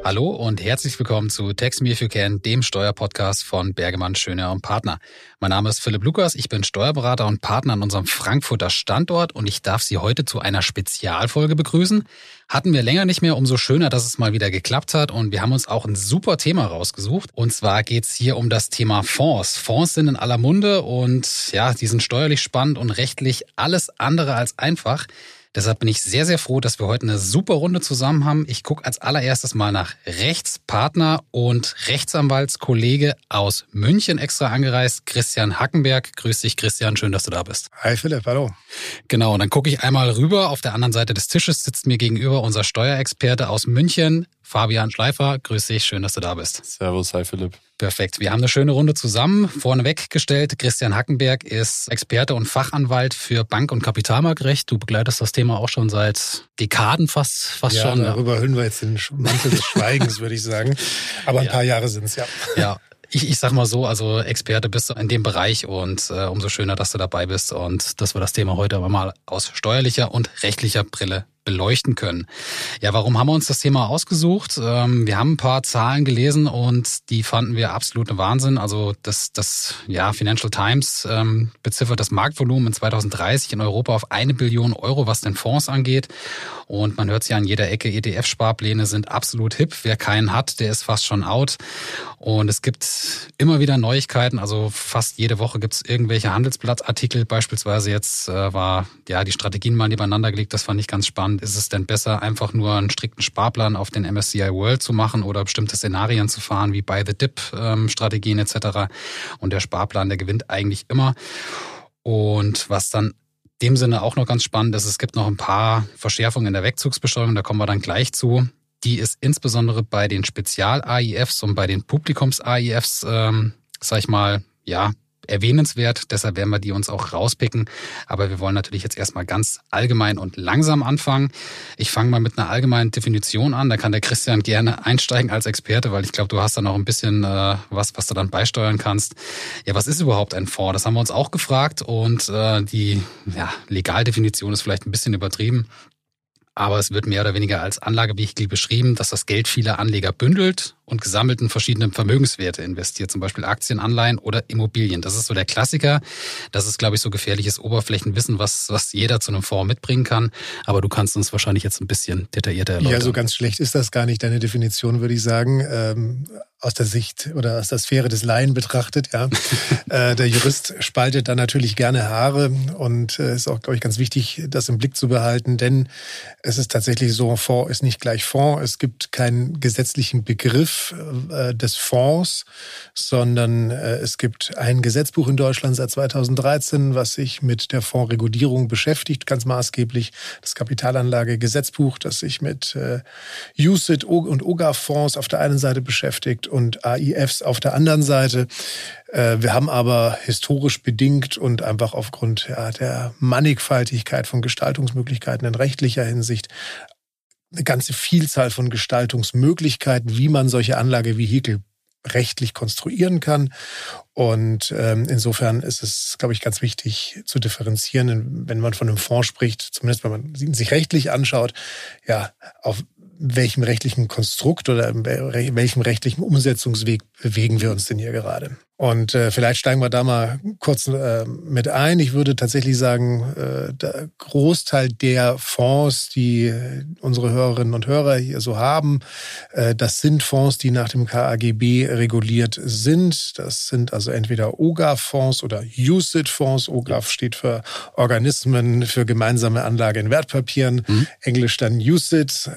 Hallo und herzlich willkommen zu Tax Me If You Can, dem Steuerpodcast von Bergemann, Schönehr und Partner. Mein Name ist Philipp Lukas, ich bin Steuerberater und Partner an unserem Frankfurter Standort und ich darf Sie heute zu einer Spezialfolge begrüßen. Hatten wir länger nicht mehr, umso schöner, dass es mal wieder geklappt hat und wir haben uns auch ein super Thema rausgesucht. Und zwar geht's hier um das Thema Fonds. Fonds sind in aller Munde und ja, die sind steuerlich spannend und rechtlich alles andere als einfach. Deshalb bin ich sehr, sehr froh, dass wir heute eine super Runde zusammen haben. Ich gucke als allererstes mal nach Rechtspartner und Rechtsanwaltskollege aus München extra angereist, Christian Hackenberg. Grüß dich, Christian, schön, dass du da bist. Hi Philipp, hallo. Genau, und dann gucke ich einmal rüber. Auf der anderen Seite des Tisches sitzt mir gegenüber unser Steuerexperte aus München, Fabian Schleifer. Grüß dich, schön, dass du da bist. Servus, hi Philipp. Perfekt. Wir haben eine schöne Runde zusammen. Vorneweg gestellt, Christian Hackenberg ist Experte und Fachanwalt für Bank- und Kapitalmarktrecht. Du begleitest das Thema auch schon seit Dekaden fast ja, schon. Darüber hüllen wir jetzt den Mantel des Schweigens, würde ich sagen. Aber ein paar Jahre sind es, ja. Ja. Ich sag mal so, also Experte bist du in dem Bereich und umso schöner, dass du dabei bist und dass wir das Thema heute aber mal aus steuerlicher und rechtlicher Brille beleuchten können. Ja, warum haben wir uns das Thema ausgesucht? Wir haben ein paar Zahlen gelesen und die fanden wir absolut Wahnsinn. Also das Financial Times beziffert das Marktvolumen in 2030 in Europa auf 1 Billion Euro, was den Fonds angeht. Und man hört es ja an jeder Ecke, ETF-Sparpläne sind absolut hip. Wer keinen hat, der ist fast schon out. Und es gibt immer wieder Neuigkeiten. Also fast jede Woche gibt es irgendwelche Handelsblattartikel. Beispielsweise jetzt war die Strategien mal nebeneinander gelegt. Das fand ich ganz spannend. Ist es denn besser, einfach nur einen strikten Sparplan auf den MSCI World zu machen oder bestimmte Szenarien zu fahren, wie Buy the Dip Strategien etc. Und der Sparplan, der gewinnt eigentlich immer. Und was dann in dem Sinne auch noch ganz spannend ist, es gibt noch ein paar Verschärfungen in der Wegzugsbesteuerung, da kommen wir dann gleich zu. Die ist insbesondere bei den Spezial-AIFs und bei den Publikums-AIFs, erwähnenswert. Deshalb werden wir die uns auch rauspicken. Aber wir wollen natürlich jetzt erstmal ganz allgemein und langsam anfangen. Ich fange mal mit einer allgemeinen Definition an. Da kann der Christian gerne einsteigen als Experte, weil ich glaube, du hast da noch ein bisschen was du dann beisteuern kannst. Ja, was ist überhaupt ein Fonds? Das haben wir uns auch gefragt und die Legaldefinition ist vielleicht ein bisschen übertrieben. Aber es wird mehr oder weniger als Anlagevehikel beschrieben, dass das Geld vieler Anleger bündelt und gesammelt in verschiedene Vermögenswerte investiert, zum Beispiel Aktien, Anleihen oder Immobilien. Das ist so der Klassiker. Das ist, glaube ich, so gefährliches Oberflächenwissen, was jeder zu einem Fonds mitbringen kann. Aber du kannst uns wahrscheinlich jetzt ein bisschen detaillierter erläutern. Ja, so ganz schlecht ist das gar nicht, deine Definition, würde ich sagen. Aus der Sicht oder aus der Sphäre des Laien betrachtet, ja. Der Jurist spaltet da natürlich gerne Haare und ist auch, glaube ich, ganz wichtig, das im Blick zu behalten, denn es ist tatsächlich so, ein Fonds ist nicht gleich Fonds. Es gibt keinen gesetzlichen Begriff des Fonds, sondern es gibt ein Gesetzbuch in Deutschland seit 2013, was sich mit der Fondsregulierung beschäftigt, ganz maßgeblich. Das Kapitalanlagegesetzbuch, das sich mit UCITS und OGAF-Fonds auf der einen Seite beschäftigt und AIFs auf der anderen Seite. Wir haben aber historisch bedingt und einfach aufgrund der Mannigfaltigkeit von Gestaltungsmöglichkeiten in rechtlicher Hinsicht eine ganze Vielzahl von Gestaltungsmöglichkeiten, wie man solche Anlagevehikel rechtlich konstruieren kann. Und insofern ist es, glaube ich, ganz wichtig zu differenzieren, wenn man von einem Fonds spricht, zumindest wenn man ihn sich rechtlich anschaut, auf welchem rechtlichen Konstrukt oder welchem rechtlichen Umsetzungsweg bewegen wir uns denn hier gerade? Und vielleicht steigen wir da mal kurz mit ein. Ich würde tatsächlich sagen, der Großteil der Fonds, die unsere Hörerinnen und Hörer hier so haben, das sind Fonds, die nach dem KAGB reguliert sind. Das sind also entweder OGAF-Fonds oder UCITS-Fonds. OGAF steht für Organismen für gemeinsame Anlage in Wertpapieren, Englisch dann UCITS.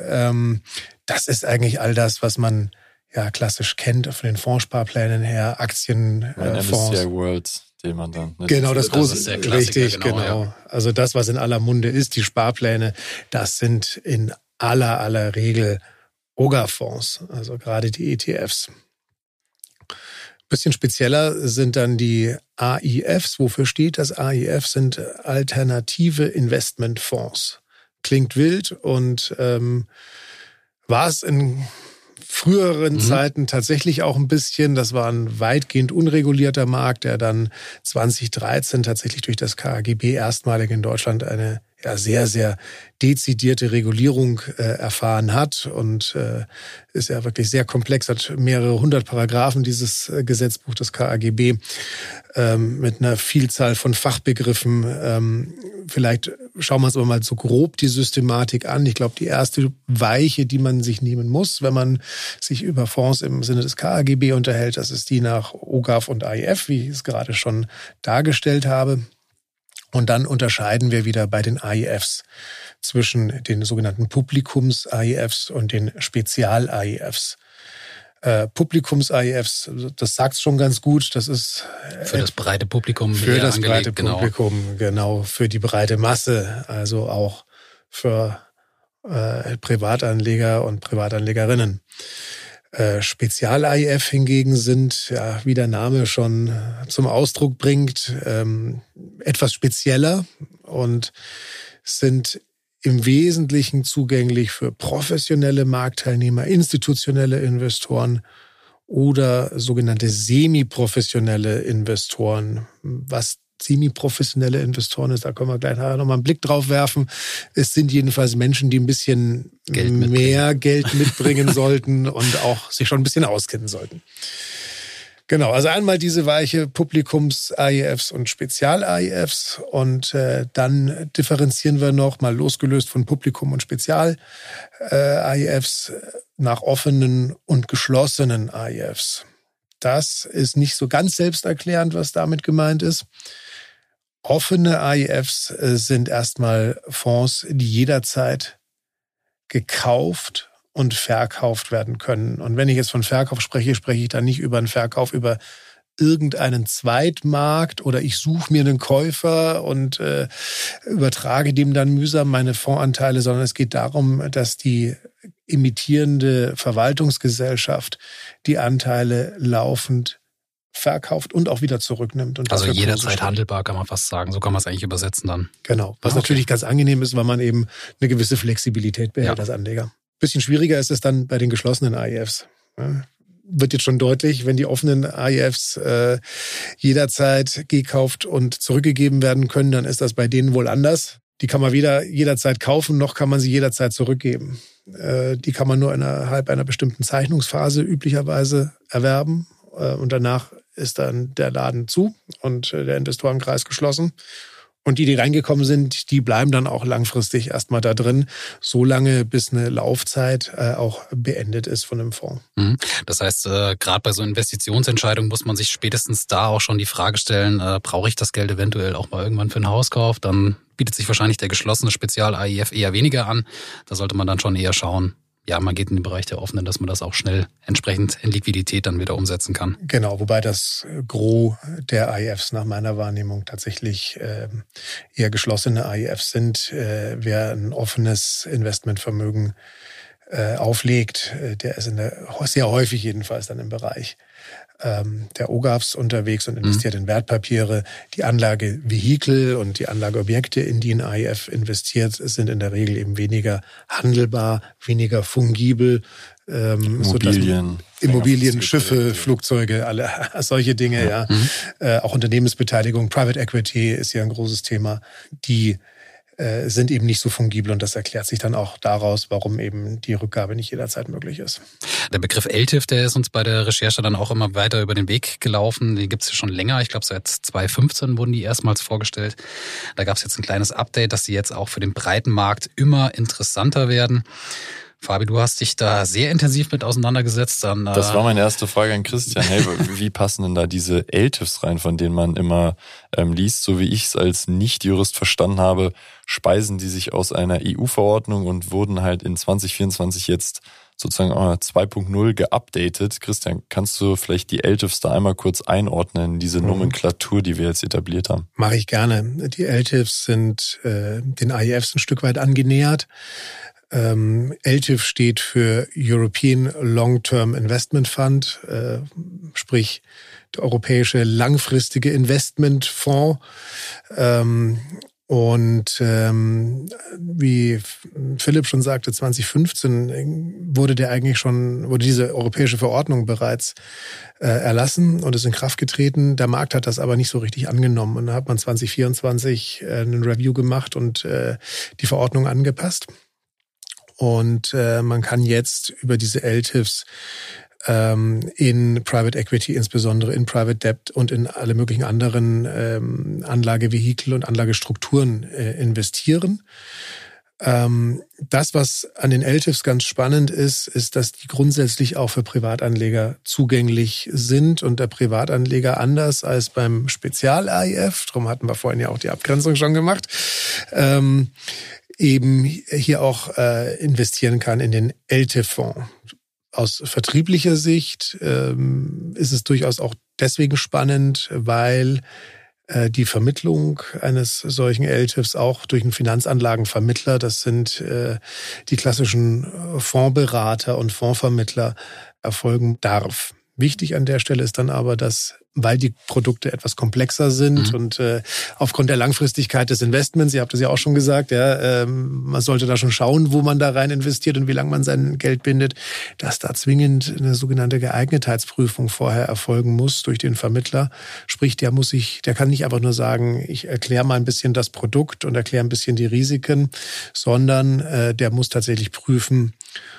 Das ist eigentlich all das, was man klassisch kennt von den Fondssparplänen her, Aktienfonds. MSCI World, den man dann... Genau, das große, ist der Klassiker, richtig, genau. Ja. Also das, was in aller Munde ist, die Sparpläne, das sind in aller Regel OGA-Fonds, also gerade die ETFs. Bisschen spezieller sind dann die AIFs. Wofür steht das? AIF sind alternative Investmentfonds. Klingt wild und war es in früheren Zeiten tatsächlich auch ein bisschen. Das war ein weitgehend unregulierter Markt, der dann 2013 tatsächlich durch das KAGB erstmalig in Deutschland eine sehr, sehr dezidierte Regulierung erfahren hat und ist ja wirklich sehr komplex, hat mehrere hundert Paragraphen, dieses Gesetzbuch, das KAGB, mit einer Vielzahl von Fachbegriffen. Vielleicht schauen wir uns aber mal so grob die Systematik an. Ich glaube, die erste Weiche, die man sich nehmen muss, wenn man sich über Fonds im Sinne des KAGB unterhält, das ist die nach OGAF und AIF, wie ich es gerade schon dargestellt habe. Und dann unterscheiden wir wieder bei den AIFs zwischen den sogenannten Publikums-AIFs und den Spezial-AIFs. Publikums-AIFs, das sagt's schon ganz gut, das ist für das breite Publikum. Für das breite Publikum, genau, für die breite Masse, also auch für Privatanleger und Privatanlegerinnen. Spezial-AIF hingegen sind, ja, wie der Name schon zum Ausdruck bringt, etwas spezieller und sind im Wesentlichen zugänglich für professionelle Marktteilnehmer, institutionelle Investoren oder sogenannte semi-professionelle Investoren. Was semi-professionelle Investoren ist, da können wir gleich nochmal einen Blick drauf werfen. Es sind jedenfalls Menschen, die ein bisschen mehr Geld mitbringen sollten und auch sich schon ein bisschen auskennen sollten. Genau, also einmal diese Weiche Publikums-AIFs und Spezial-AIFs und dann differenzieren wir noch, mal losgelöst von Publikum- und Spezial-AIFs, nach offenen und geschlossenen AIFs. Das ist nicht so ganz selbsterklärend, was damit gemeint ist. Offene AIFs sind erstmal Fonds, die jederzeit gekauft und verkauft werden können. Und wenn ich jetzt von Verkauf spreche, spreche ich dann nicht über einen Verkauf über irgendeinen Zweitmarkt oder ich suche mir einen Käufer und übertrage dem dann mühsam meine Fondsanteile, sondern es geht darum, dass die imitierende Verwaltungsgesellschaft die Anteile laufend verkauft und auch wieder zurücknimmt. Und also jederzeit handelbar, kann man fast sagen. So kann man es eigentlich übersetzen dann. Genau. Was natürlich ganz angenehm ist, weil man eben eine gewisse Flexibilität behält als Anleger. Bisschen schwieriger ist es dann bei den geschlossenen AIFs. Ja, wird jetzt schon deutlich, wenn die offenen AIFs jederzeit gekauft und zurückgegeben werden können, dann ist das bei denen wohl anders. Die kann man weder jederzeit kaufen, noch kann man sie jederzeit zurückgeben. Die kann man nur innerhalb einer bestimmten Zeichnungsphase üblicherweise erwerben. Und danach ist dann der Laden zu und der Investorenkreis geschlossen. Und die reingekommen sind, die bleiben dann auch langfristig erstmal da drin, so lange, bis eine Laufzeit auch beendet ist von einem Fonds. Das heißt, gerade bei so Investitionsentscheidungen muss man sich spätestens da auch schon die Frage stellen, brauche ich das Geld eventuell auch mal irgendwann für einen Hauskauf? Dann bietet sich wahrscheinlich der geschlossene Spezial-AIF eher weniger an. Da sollte man dann schon eher schauen, ja, man geht in den Bereich der offenen, dass man das auch schnell entsprechend in Liquidität dann wieder umsetzen kann. Genau, wobei das Gros der AIFs nach meiner Wahrnehmung tatsächlich eher geschlossene AIFs sind. Wer ein offenes Investmentvermögen auflegt, der ist sehr häufig jedenfalls dann im Bereich der OGAFs unterwegs und investiert in Wertpapiere. Die Anlagevehikel und die Anlageobjekte, in die ein AIF investiert, sind in der Regel eben weniger handelbar, weniger fungibel. Immobilien, Schiffe, Flugzeuge, alle solche Dinge, auch Unternehmensbeteiligung, Private Equity ist ja ein großes Thema. Die sind eben nicht so fungibel und das erklärt sich dann auch daraus, warum eben die Rückgabe nicht jederzeit möglich ist. Der Begriff LTIF, der ist uns bei der Recherche dann auch immer weiter über den Weg gelaufen. Den gibt es ja schon länger. Ich glaube, seit 2015 wurden die erstmals vorgestellt. Da gab es jetzt ein kleines Update, dass sie jetzt auch für den breiten Markt immer interessanter werden. Fabi, du hast dich da sehr intensiv mit auseinandergesetzt. Das war meine erste Frage an Christian. Hey, wie passen denn da diese LTIFs rein, von denen man immer liest? So wie ich es als Nicht-Jurist verstanden habe, speisen die sich aus einer EU-Verordnung und wurden halt in 2024 jetzt sozusagen 2.0 geupdatet. Christian, kannst du vielleicht die LTIFs da einmal kurz einordnen, diese Nomenklatur, die wir jetzt etabliert haben? Mache ich gerne. Die LTIFs sind den AIFs ein Stück weit angenähert. LTIF steht für European Long-Term Investment Fund, sprich der europäische langfristige Investmentfonds. Und wie Philipp schon sagte, 2015 wurde diese europäische Verordnung bereits erlassen und ist in Kraft getreten. Der Markt hat das aber nicht so richtig angenommen. Und da hat man 2024 einen Review gemacht und die Verordnung angepasst. Und man kann jetzt über diese LTIFs in Private Equity, insbesondere in Private Debt und in alle möglichen anderen Anlagevehikel und Anlagestrukturen investieren. Das, was an den LTIFs ganz spannend ist, dass die grundsätzlich auch für Privatanleger zugänglich sind und der Privatanleger anders als beim Spezial-AIF, darum hatten wir vorhin ja auch die Abgrenzung schon gemacht, eben hier auch investieren kann in den LTIF-Fonds. Aus vertrieblicher Sicht ist es durchaus auch deswegen spannend, weil die Vermittlung eines solchen LTIFs auch durch einen Finanzanlagenvermittler, das sind die klassischen Fondsberater und Fondsvermittler, erfolgen darf. Wichtig an der Stelle ist dann aber, dass, weil die Produkte etwas komplexer sind und aufgrund der Langfristigkeit des Investments, ihr habt das ja auch schon gesagt, man sollte da schon schauen, wo man da rein investiert und wie lange man sein Geld bindet, dass da zwingend eine sogenannte Geeignetheitsprüfung vorher erfolgen muss durch den Vermittler. Sprich, der kann nicht einfach nur sagen, ich erkläre mal ein bisschen das Produkt und erkläre ein bisschen die Risiken, sondern der muss tatsächlich prüfen,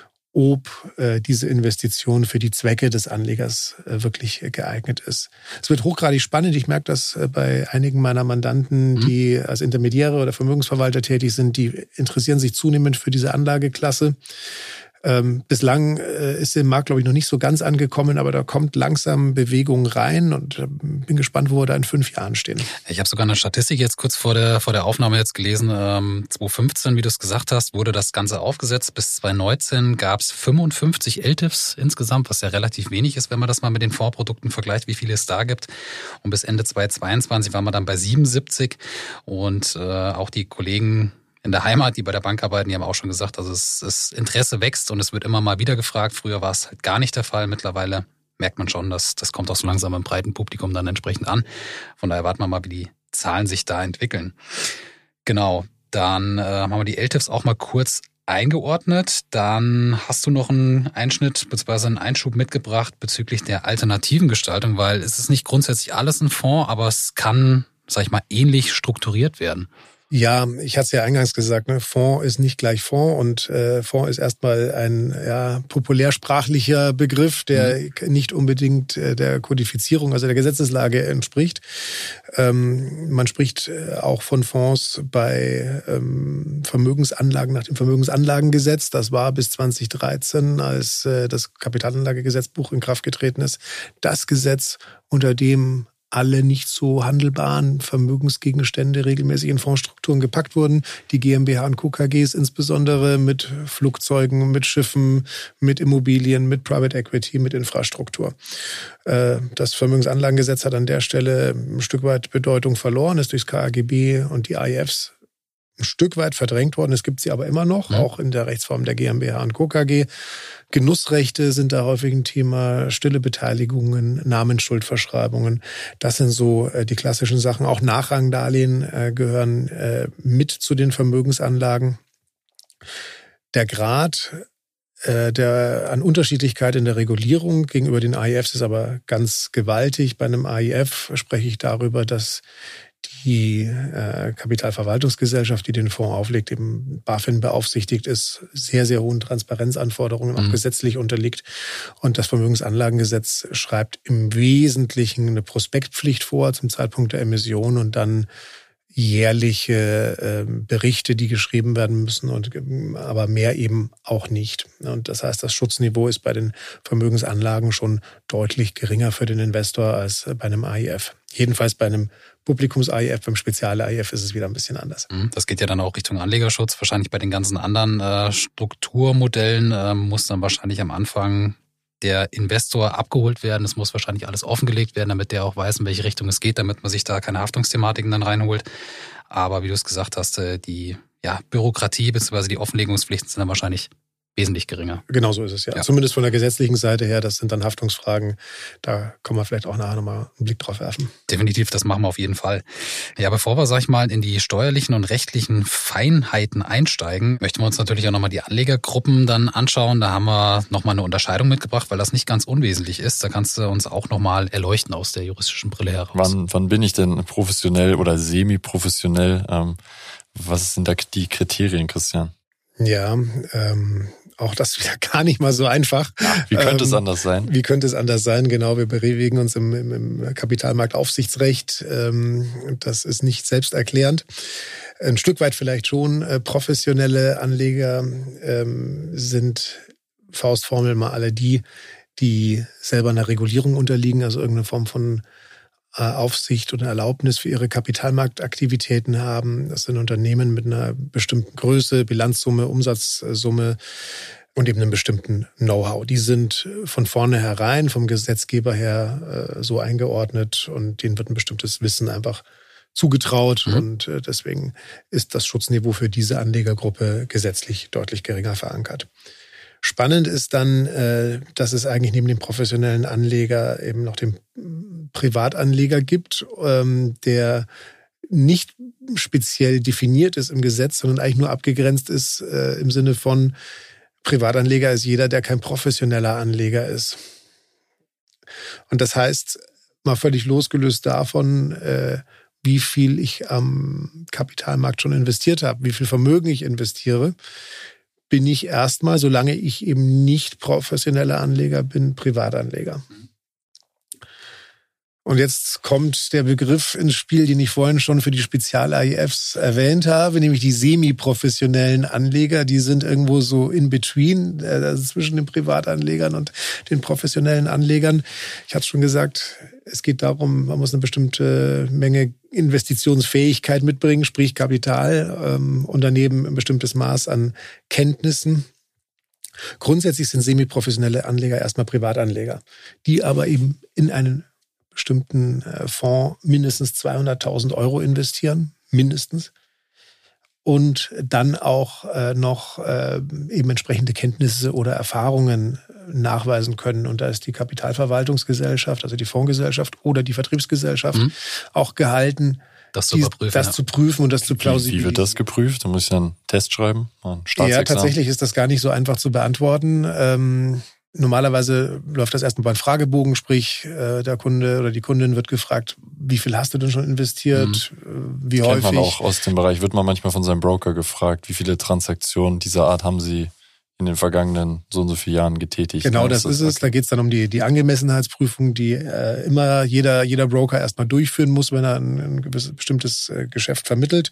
ob diese Investition für die Zwecke des Anlegers wirklich geeignet ist. Es wird hochgradig spannend. Ich merke das bei einigen meiner Mandanten, die als Intermediäre oder Vermögensverwalter tätig sind, die interessieren sich zunehmend für diese Anlageklasse. Bislang ist im Markt, glaube ich, noch nicht so ganz angekommen, aber da kommt langsam Bewegung rein und bin gespannt, wo wir da in 5 Jahren stehen. Ich habe sogar eine Statistik jetzt kurz vor der Aufnahme jetzt gelesen. 2015, wie du es gesagt hast, wurde das Ganze aufgesetzt. Bis 2019 gab es 55 LTIFs insgesamt, was ja relativ wenig ist, wenn man das mal mit den Fondsprodukten vergleicht, wie viele es da gibt. Und bis Ende 2022 waren wir dann bei 77 und auch die Kollegen in der Heimat, die bei der Bank arbeiten, die haben auch schon gesagt, also das Interesse wächst und es wird immer mal wieder gefragt. Früher war es halt gar nicht der Fall. Mittlerweile merkt man schon, dass das kommt auch so langsam im breiten Publikum dann entsprechend an. Von daher warten wir mal, wie die Zahlen sich da entwickeln. Genau, dann haben wir die LTIFs auch mal kurz eingeordnet. Dann hast du noch einen Einschnitt bzw. einen Einschub mitgebracht bezüglich der alternativen Gestaltung, weil es ist nicht grundsätzlich alles ein Fonds, aber es kann, sag ich mal, ähnlich strukturiert werden. Ja, ich hatte es ja eingangs gesagt, ne? Fonds ist nicht gleich Fonds und Fonds ist erstmal ein populärsprachlicher Begriff, der nicht unbedingt der Kodifizierung, also der Gesetzeslage entspricht. Man spricht auch von Fonds bei Vermögensanlagen nach dem Vermögensanlagengesetz. Das war bis 2013, als das Kapitalanlagegesetzbuch in Kraft getreten ist, das Gesetz, unter dem alle nicht so handelbaren Vermögensgegenstände regelmäßig in Fondsstrukturen gepackt wurden. Die GmbH und Co. KGs insbesondere mit Flugzeugen, mit Schiffen, mit Immobilien, mit Private Equity, mit Infrastruktur. Das Vermögensanlagengesetz hat an der Stelle ein Stück weit Bedeutung verloren, ist durchs KAGB und die AIFs ein Stück weit verdrängt worden. Es gibt sie aber immer noch, auch in der Rechtsform der GmbH und Co. KG. Genussrechte sind da häufig ein Thema, stille Beteiligungen, Namensschuldverschreibungen. Das sind so die klassischen Sachen. Auch Nachrangdarlehen gehören mit zu den Vermögensanlagen. Der Grad an Unterschiedlichkeit in der Regulierung gegenüber den AIFs ist aber ganz gewaltig. Bei einem AIF spreche ich darüber, dass die Kapitalverwaltungsgesellschaft, die den Fonds auflegt, eben BaFin beaufsichtigt ist, sehr, sehr hohen Transparenzanforderungen auch gesetzlich unterliegt. Und das Vermögensanlagengesetz schreibt im Wesentlichen eine Prospektpflicht vor zum Zeitpunkt der Emission und dann jährliche Berichte, die geschrieben werden müssen, aber mehr eben auch nicht. Und das heißt, das Schutzniveau ist bei den Vermögensanlagen schon deutlich geringer für den Investor als bei einem AIF. Jedenfalls bei einem Publikums-AIF, beim Spezial-AIF ist es wieder ein bisschen anders. Das geht ja dann auch Richtung Anlegerschutz. Wahrscheinlich bei den ganzen anderen Strukturmodellen muss dann wahrscheinlich am Anfang der Investor abgeholt werden. Es muss wahrscheinlich alles offengelegt werden, damit der auch weiß, in welche Richtung es geht, damit man sich da keine Haftungsthematiken dann reinholt. Aber wie du es gesagt hast, die Bürokratie bzw. die Offenlegungspflichten sind dann wahrscheinlich wesentlich geringer. Genau so ist es, ja. Zumindest von der gesetzlichen Seite her, das sind dann Haftungsfragen. Da können wir vielleicht auch nachher nochmal einen Blick drauf werfen. Definitiv, das machen wir auf jeden Fall. Ja, bevor wir, sag ich mal, in die steuerlichen und rechtlichen Feinheiten einsteigen, möchten wir uns natürlich auch nochmal die Anlegergruppen dann anschauen. Da haben wir nochmal eine Unterscheidung mitgebracht, weil das nicht ganz unwesentlich ist. Da kannst du uns auch nochmal erleuchten aus der juristischen Brille heraus. Wann bin ich denn professionell oder semi-professionell? Was sind da die Kriterien, Christian? Ja, auch das wieder gar nicht mal so einfach. Wie könnte es anders sein? Wie könnte es anders sein? Genau, wir bewegen uns im Kapitalmarktaufsichtsrecht. Das ist nicht selbsterklärend. Ein Stück weit vielleicht schon. Professionelle Anleger sind Faustformel mal alle die selber einer Regulierung unterliegen, also irgendeine Form von Aufsicht und Erlaubnis für ihre Kapitalmarktaktivitäten haben. Das sind Unternehmen mit einer bestimmten Größe, Bilanzsumme, Umsatzsumme und eben einem bestimmten Know-how. Die sind von vornherein vom Gesetzgeber her so eingeordnet und denen wird ein bestimmtes Wissen einfach zugetraut. Und deswegen ist das Schutzniveau für diese Anlegergruppe gesetzlich deutlich geringer verankert. Spannend ist dann, dass es eigentlich neben dem professionellen Anleger eben noch den Privatanleger gibt, der nicht speziell definiert ist im Gesetz, sondern eigentlich nur abgegrenzt ist im Sinne von Privatanleger ist jeder, der kein professioneller Anleger ist. Und das heißt, mal völlig losgelöst davon, wie viel ich am Kapitalmarkt schon investiert habe, wie viel Vermögen ich investiere, bin ich erstmal, solange ich eben nicht professioneller Anleger bin, Privatanleger. Und jetzt kommt der Begriff ins Spiel, den ich vorhin schon für die Spezial-AIFs erwähnt habe, nämlich die semi-professionellen Anleger. Die sind irgendwo so in between, also zwischen den Privatanlegern und den professionellen Anlegern. Ich hatte es schon gesagt, es geht darum, man muss eine bestimmte Menge Investitionsfähigkeit mitbringen, sprich Kapital, und daneben ein bestimmtes Maß an Kenntnissen. Grundsätzlich sind semi-professionelle Anleger erstmal Privatanleger, die aber eben in einen bestimmten Fonds mindestens 200.000 Euro investieren, mindestens. Und dann auch noch eben entsprechende Kenntnisse oder Erfahrungen nachweisen können. Und da ist die Kapitalverwaltungsgesellschaft, also die Fondsgesellschaft oder die Vertriebsgesellschaft auch gehalten, das zu prüfen und das zu plausibilisieren. Wie wird das geprüft? Da muss ich dann einen Test schreiben, ein Staatsexamen? Ja, tatsächlich ist das gar nicht so einfach zu beantworten. Normalerweise läuft das erstmal beim Fragebogen, sprich der Kunde oder die Kundin wird gefragt, wie viel hast du denn schon investiert, wie häufig. Kennt man auch aus dem Bereich, wird man manchmal von seinem Broker gefragt, wie viele Transaktionen dieser Art haben Sie in den vergangenen so und so vielen Jahren getätigt. Genau, das ist es. Da geht es dann um die Angemessenheitsprüfung, die immer jeder Broker erstmal durchführen muss, wenn er ein bestimmtes Geschäft vermittelt.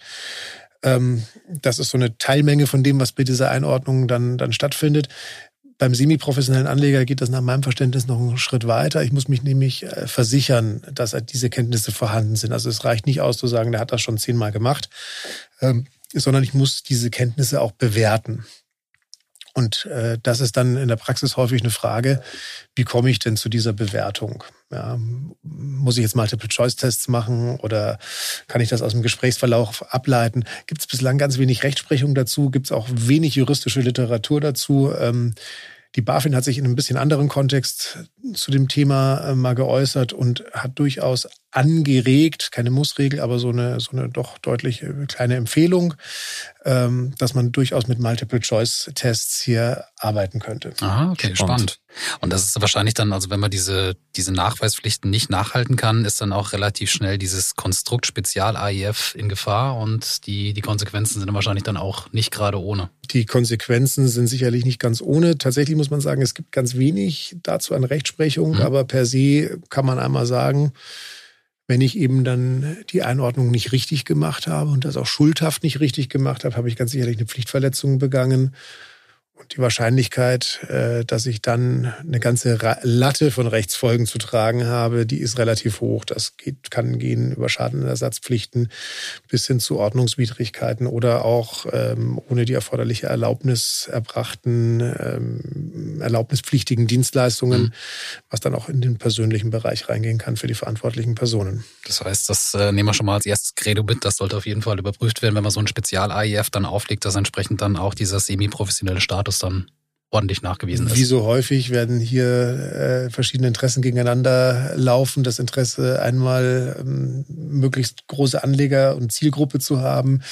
Das ist so eine Teilmenge von dem, was bei dieser Einordnung dann stattfindet. Beim semi-professionellen Anleger geht das nach meinem Verständnis noch einen Schritt weiter. Ich muss mich nämlich versichern, dass diese Kenntnisse vorhanden sind. Also es reicht nicht aus zu sagen, der hat das schon 10-mal gemacht, sondern ich muss diese Kenntnisse auch bewerten. Und das ist dann in der Praxis häufig eine Frage, wie komme ich denn zu dieser Bewertung? Ja, muss ich jetzt Multiple-Choice-Tests machen oder kann ich das aus dem Gesprächsverlauf ableiten? Gibt es bislang ganz wenig Rechtsprechung dazu, gibt es auch wenig juristische Literatur dazu. Die BaFin hat sich in einem bisschen anderen Kontext zu dem Thema mal geäußert und hat durchaus angeregt, keine Mussregel, aber so eine doch deutlich kleine Empfehlung, dass man durchaus mit Multiple-Choice-Tests hier arbeiten könnte. Ah, okay, spannend. Und das ist wahrscheinlich dann, also wenn man diese Nachweispflichten nicht nachhalten kann, ist dann auch relativ schnell dieses Konstrukt Spezial-AIF in Gefahr und die Konsequenzen sind dann wahrscheinlich dann auch nicht gerade ohne. Die Konsequenzen sind sicherlich nicht ganz ohne. Tatsächlich muss man sagen, es gibt ganz wenig dazu an Rechtsprechung, aber per se kann man einmal sagen, wenn ich eben dann die Einordnung nicht richtig gemacht habe und das auch schuldhaft nicht richtig gemacht habe, habe ich ganz sicherlich eine Pflichtverletzung begangen. Und die Wahrscheinlichkeit, dass ich dann eine ganze Latte von Rechtsfolgen zu tragen habe, die ist relativ hoch. Das kann gehen über Schadenersatzpflichten bis hin zu Ordnungswidrigkeiten oder auch ohne die erforderliche Erlaubnis erbrachten erlaubnispflichtigen Dienstleistungen, was dann auch in den persönlichen Bereich reingehen kann für die verantwortlichen Personen. Das heißt, das nehmen wir schon mal als erstes Credo mit. Das sollte auf jeden Fall überprüft werden, wenn man so ein Spezial-AIF dann auflegt, dass entsprechend dann auch dieser semi-professionelle Status dann ordentlich nachgewiesen ist. Wie so häufig werden hier verschiedene Interessen gegeneinander laufen. Das Interesse, einmal möglichst große Anleger und Zielgruppe zu haben,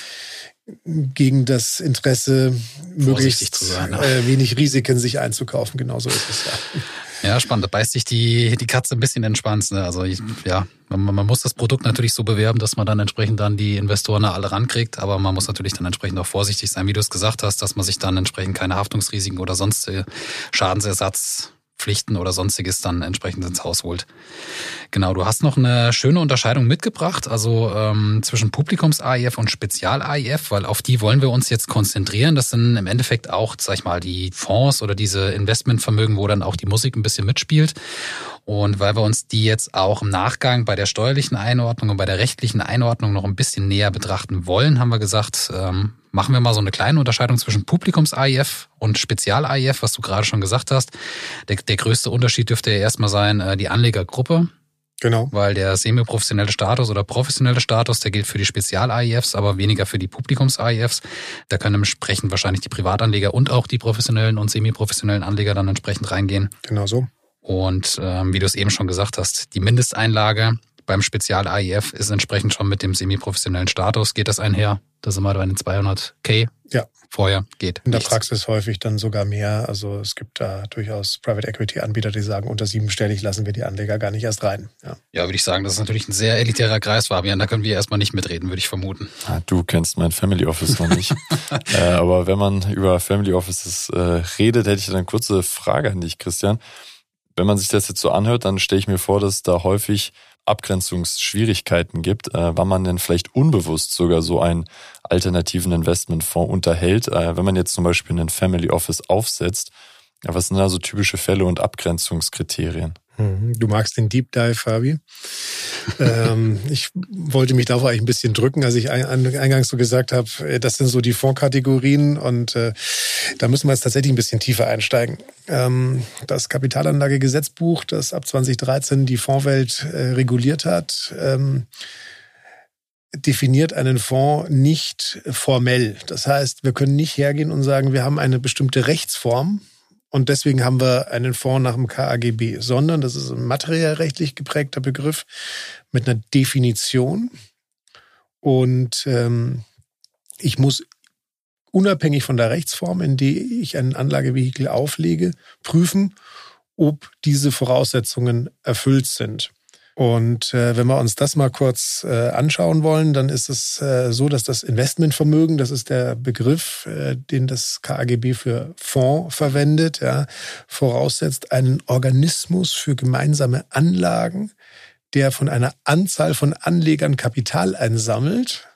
gegen das Interesse, möglichst zu sein, wenig Risiken sich einzukaufen. Genauso ist es ja. Ja, spannend. Da beißt sich die Katze ein bisschen in den Schwanz. Ne? Also man muss das Produkt natürlich so bewerben, dass man dann entsprechend dann die Investoren alle rankriegt. Aber man muss natürlich dann entsprechend auch vorsichtig sein, wie du es gesagt hast, dass man sich dann entsprechend keine Haftungsrisiken oder sonstige Schadensersatzpflichten oder sonstiges dann entsprechend ins Haus holt. Genau, du hast noch eine schöne Unterscheidung mitgebracht, also zwischen Publikums-AIF und Spezial-AIF, weil auf die wollen wir uns jetzt konzentrieren. Das sind im Endeffekt auch, sag ich mal, die Fonds oder diese Investmentvermögen, wo dann auch die Musik ein bisschen mitspielt. Und weil wir uns die jetzt auch im Nachgang bei der steuerlichen Einordnung und bei der rechtlichen Einordnung noch ein bisschen näher betrachten wollen, haben wir gesagt, machen wir mal so eine kleine Unterscheidung zwischen Publikums-AIF und Spezial-AIF, was du gerade schon gesagt hast. Der größte Unterschied dürfte ja erstmal sein, die Anlegergruppe. Genau. Weil der semi-professionelle Status oder professionelle Status, der gilt für die Spezial-AIFs, aber weniger für die Publikums-AIFs. Da können entsprechend wahrscheinlich die Privatanleger und auch die professionellen und semi-professionellen Anleger dann entsprechend reingehen. Genau so. Und wie du es eben schon gesagt hast, die Mindesteinlage beim Spezial-AIF ist entsprechend schon mit dem semi-professionellen Status. Geht das einher? Da sind wir bei den 200.000. Ja. Vorher geht in der nichts. Praxis häufig dann sogar mehr. Also es gibt da durchaus Private-Equity-Anbieter, die sagen, unter 7-stellig lassen wir die Anleger gar nicht erst rein. Ja, würde ich sagen, das ist natürlich ein sehr elitärer Kreis, Fabian. Da können wir erstmal nicht mitreden, würde ich vermuten. Du kennst mein Family Office noch nicht. Aber wenn man über Family Offices redet, hätte ich dann eine kurze Frage an dich, Christian. Wenn man sich das jetzt so anhört, dann stelle ich mir vor, dass es da häufig Abgrenzungsschwierigkeiten gibt, wann man denn vielleicht unbewusst sogar so einen alternativen Investmentfonds unterhält. Wenn man jetzt zum Beispiel einen Family Office aufsetzt, was sind da so typische Fälle und Abgrenzungskriterien? Du magst den Deep Dive, Fabi. Ich wollte mich darauf eigentlich ein bisschen drücken, als ich eingangs so gesagt habe, das sind so die Fondskategorien und da müssen wir jetzt tatsächlich ein bisschen tiefer einsteigen. Das Kapitalanlagegesetzbuch, das ab 2013 die Fondswelt reguliert hat, definiert einen Fonds nicht formell. Das heißt, wir können nicht hergehen und sagen, wir haben eine bestimmte Rechtsform, und deswegen haben wir einen Fonds nach dem KAGB, sondern das ist ein materiellrechtlich geprägter Begriff mit einer Definition. Und ich muss unabhängig von der Rechtsform, in die ich ein Anlagevehikel auflege, prüfen, ob diese Voraussetzungen erfüllt sind. Und wenn wir uns das mal kurz anschauen wollen, dann ist es so, dass das Investmentvermögen, das ist der Begriff, den das KAGB für Fonds verwendet, voraussetzt einen Organismus für gemeinsame Anlagen, der von einer Anzahl von Anlegern Kapital einsammelt,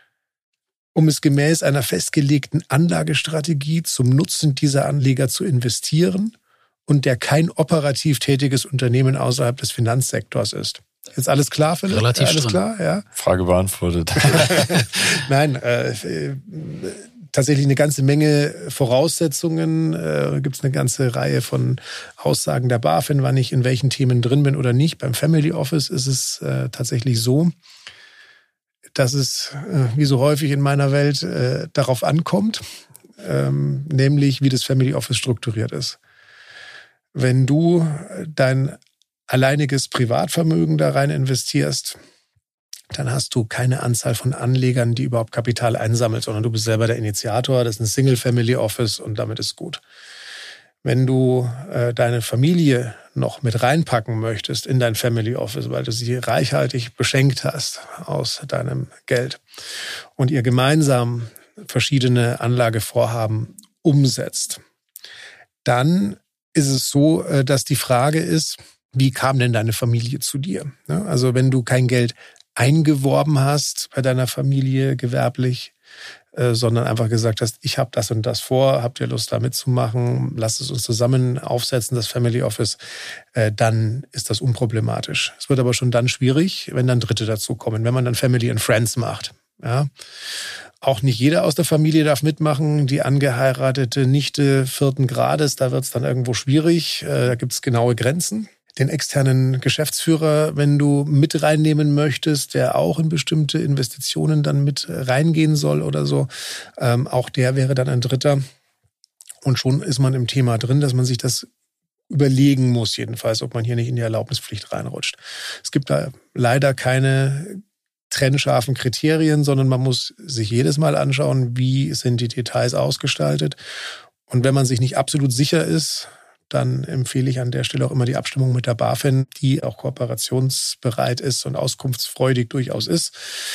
um es gemäß einer festgelegten Anlagestrategie zum Nutzen dieser Anleger zu investieren, und der kein operativ tätiges Unternehmen außerhalb des Finanzsektors ist. Jetzt alles klar, Philipp? Relativ alles drin. Klar, ja? Frage beantwortet. Nein, tatsächlich eine ganze Menge Voraussetzungen. Gibt es eine ganze Reihe von Aussagen der BaFin, wann ich in welchen Themen drin bin oder nicht. Beim Family Office ist es tatsächlich so, dass es, wie so häufig in meiner Welt, darauf ankommt, nämlich wie das Family Office strukturiert ist. Wenn du dein alleiniges Privatvermögen da rein investierst, dann hast du keine Anzahl von Anlegern, die überhaupt Kapital einsammelt, sondern du bist selber der Initiator, das ist ein Single-Family-Office und damit ist gut. Wenn du deine Familie noch mit reinpacken möchtest in dein Family Office, weil du sie reichhaltig beschenkt hast aus deinem Geld und ihr gemeinsam verschiedene Anlagevorhaben umsetzt, dann ist es so, dass die Frage ist, wie kam denn deine Familie zu dir? Also wenn du kein Geld eingeworben hast bei deiner Familie gewerblich, sondern einfach gesagt hast, ich habe das und das vor, habt ihr Lust da mitzumachen, lasst es uns zusammen aufsetzen, das Family Office, dann ist das unproblematisch. Es wird aber schon dann schwierig, wenn dann Dritte dazukommen, wenn man dann Family and Friends macht. Ja. Auch nicht jeder aus der Familie darf mitmachen. Die angeheiratete Nichte 4. Grades, da wird es dann irgendwo schwierig. Da gibt es genaue Grenzen. Den externen Geschäftsführer, wenn du mit reinnehmen möchtest, der auch in bestimmte Investitionen dann mit reingehen soll oder so, auch der wäre dann ein Dritter. Und schon ist man im Thema drin, dass man sich das überlegen muss, jedenfalls, ob man hier nicht in die Erlaubnispflicht reinrutscht. Es gibt da leider keine trennscharfen Kriterien, sondern man muss sich jedes Mal anschauen, wie sind die Details ausgestaltet. Und wenn man sich nicht absolut sicher ist, dann empfehle ich an der Stelle auch immer die Abstimmung mit der BaFin, die auch kooperationsbereit ist und auskunftsfreudig durchaus ist,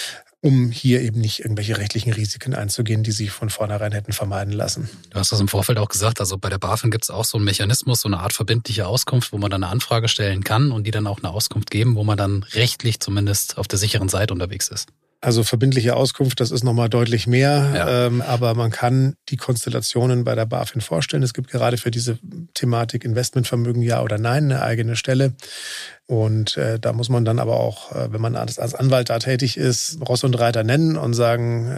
um hier eben nicht irgendwelche rechtlichen Risiken einzugehen, die sich von vornherein hätten vermeiden lassen. Du hast das im Vorfeld auch gesagt, also bei der BaFin gibt es auch so einen Mechanismus, so eine Art verbindliche Auskunft, wo man dann eine Anfrage stellen kann und die dann auch eine Auskunft geben, wo man dann rechtlich zumindest auf der sicheren Seite unterwegs ist. Also verbindliche Auskunft, das ist nochmal deutlich mehr, ja. Aber man kann die Konstellationen bei der BaFin vorstellen. Es gibt gerade für diese Thematik Investmentvermögen ja oder nein eine eigene Stelle. Und da muss man dann aber auch, wenn man als Anwalt da tätig ist, Ross und Reiter nennen und sagen,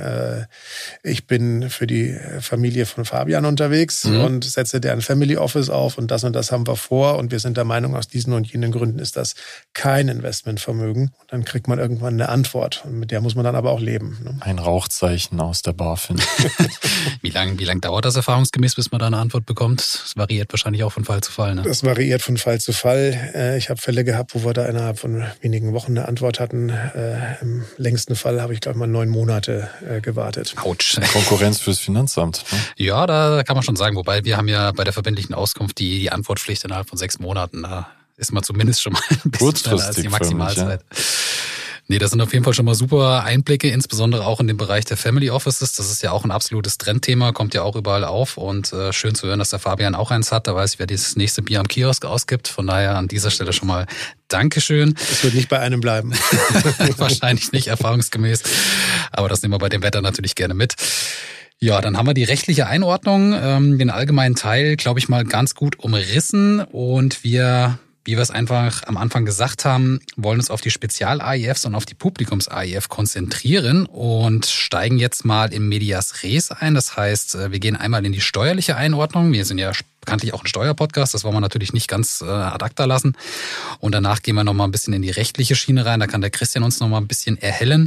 ich bin für die Familie von Fabian unterwegs und setze deren Family Office auf und das haben wir vor und wir sind der Meinung, aus diesen und jenen Gründen ist das kein Investmentvermögen. Und dann kriegt man irgendwann eine Antwort und mit der muss man dann aber auch leben. Ne? Ein Rauchzeichen aus der BaFin. Wie lang dauert das erfahrungsgemäß, bis man da eine Antwort bekommt? Das variiert wahrscheinlich auch von Fall zu Fall. Ne? Das variiert von Fall zu Fall. Ich habe Fälle gehabt, wo wir da innerhalb von wenigen Wochen eine Antwort hatten. Im längsten Fall habe ich, glaube ich, mal 9 Monate gewartet. Autsch. Konkurrenz fürs Finanzamt. Ne? Ja, da kann man schon sagen. Wobei wir haben ja bei der verbindlichen Auskunft die Antwortpflicht innerhalb von 6 Monaten. Da ist man zumindest schon mal ein bisschen schneller als die Maximalzeit. Ja. Nee, das sind auf jeden Fall schon mal super Einblicke, insbesondere auch in den Bereich der Family Offices. Das ist ja auch ein absolutes Trendthema, kommt ja auch überall auf und schön zu hören, dass der Fabian auch eins hat. Da weiß ich, wer dieses nächste Bier am Kiosk ausgibt. Von daher an dieser Stelle schon mal Dankeschön. Es wird nicht bei einem bleiben. Wahrscheinlich nicht, erfahrungsgemäß. Aber das nehmen wir bei dem Wetter natürlich gerne mit. Ja, dann haben wir die rechtliche Einordnung, den allgemeinen Teil, glaube ich, mal ganz gut umrissen und wir, wie wir es einfach am Anfang gesagt haben, wollen uns auf die Spezial-AIFs und auf die Publikums-AIF konzentrieren und steigen jetzt mal im Medias Res ein. Das heißt, wir gehen einmal in die steuerliche Einordnung. Wir sind ja bekanntlich auch ein Steuerpodcast, das wollen wir natürlich nicht ganz ad acta lassen. Und danach gehen wir nochmal ein bisschen in die rechtliche Schiene rein. Da kann der Christian uns nochmal ein bisschen erhellen.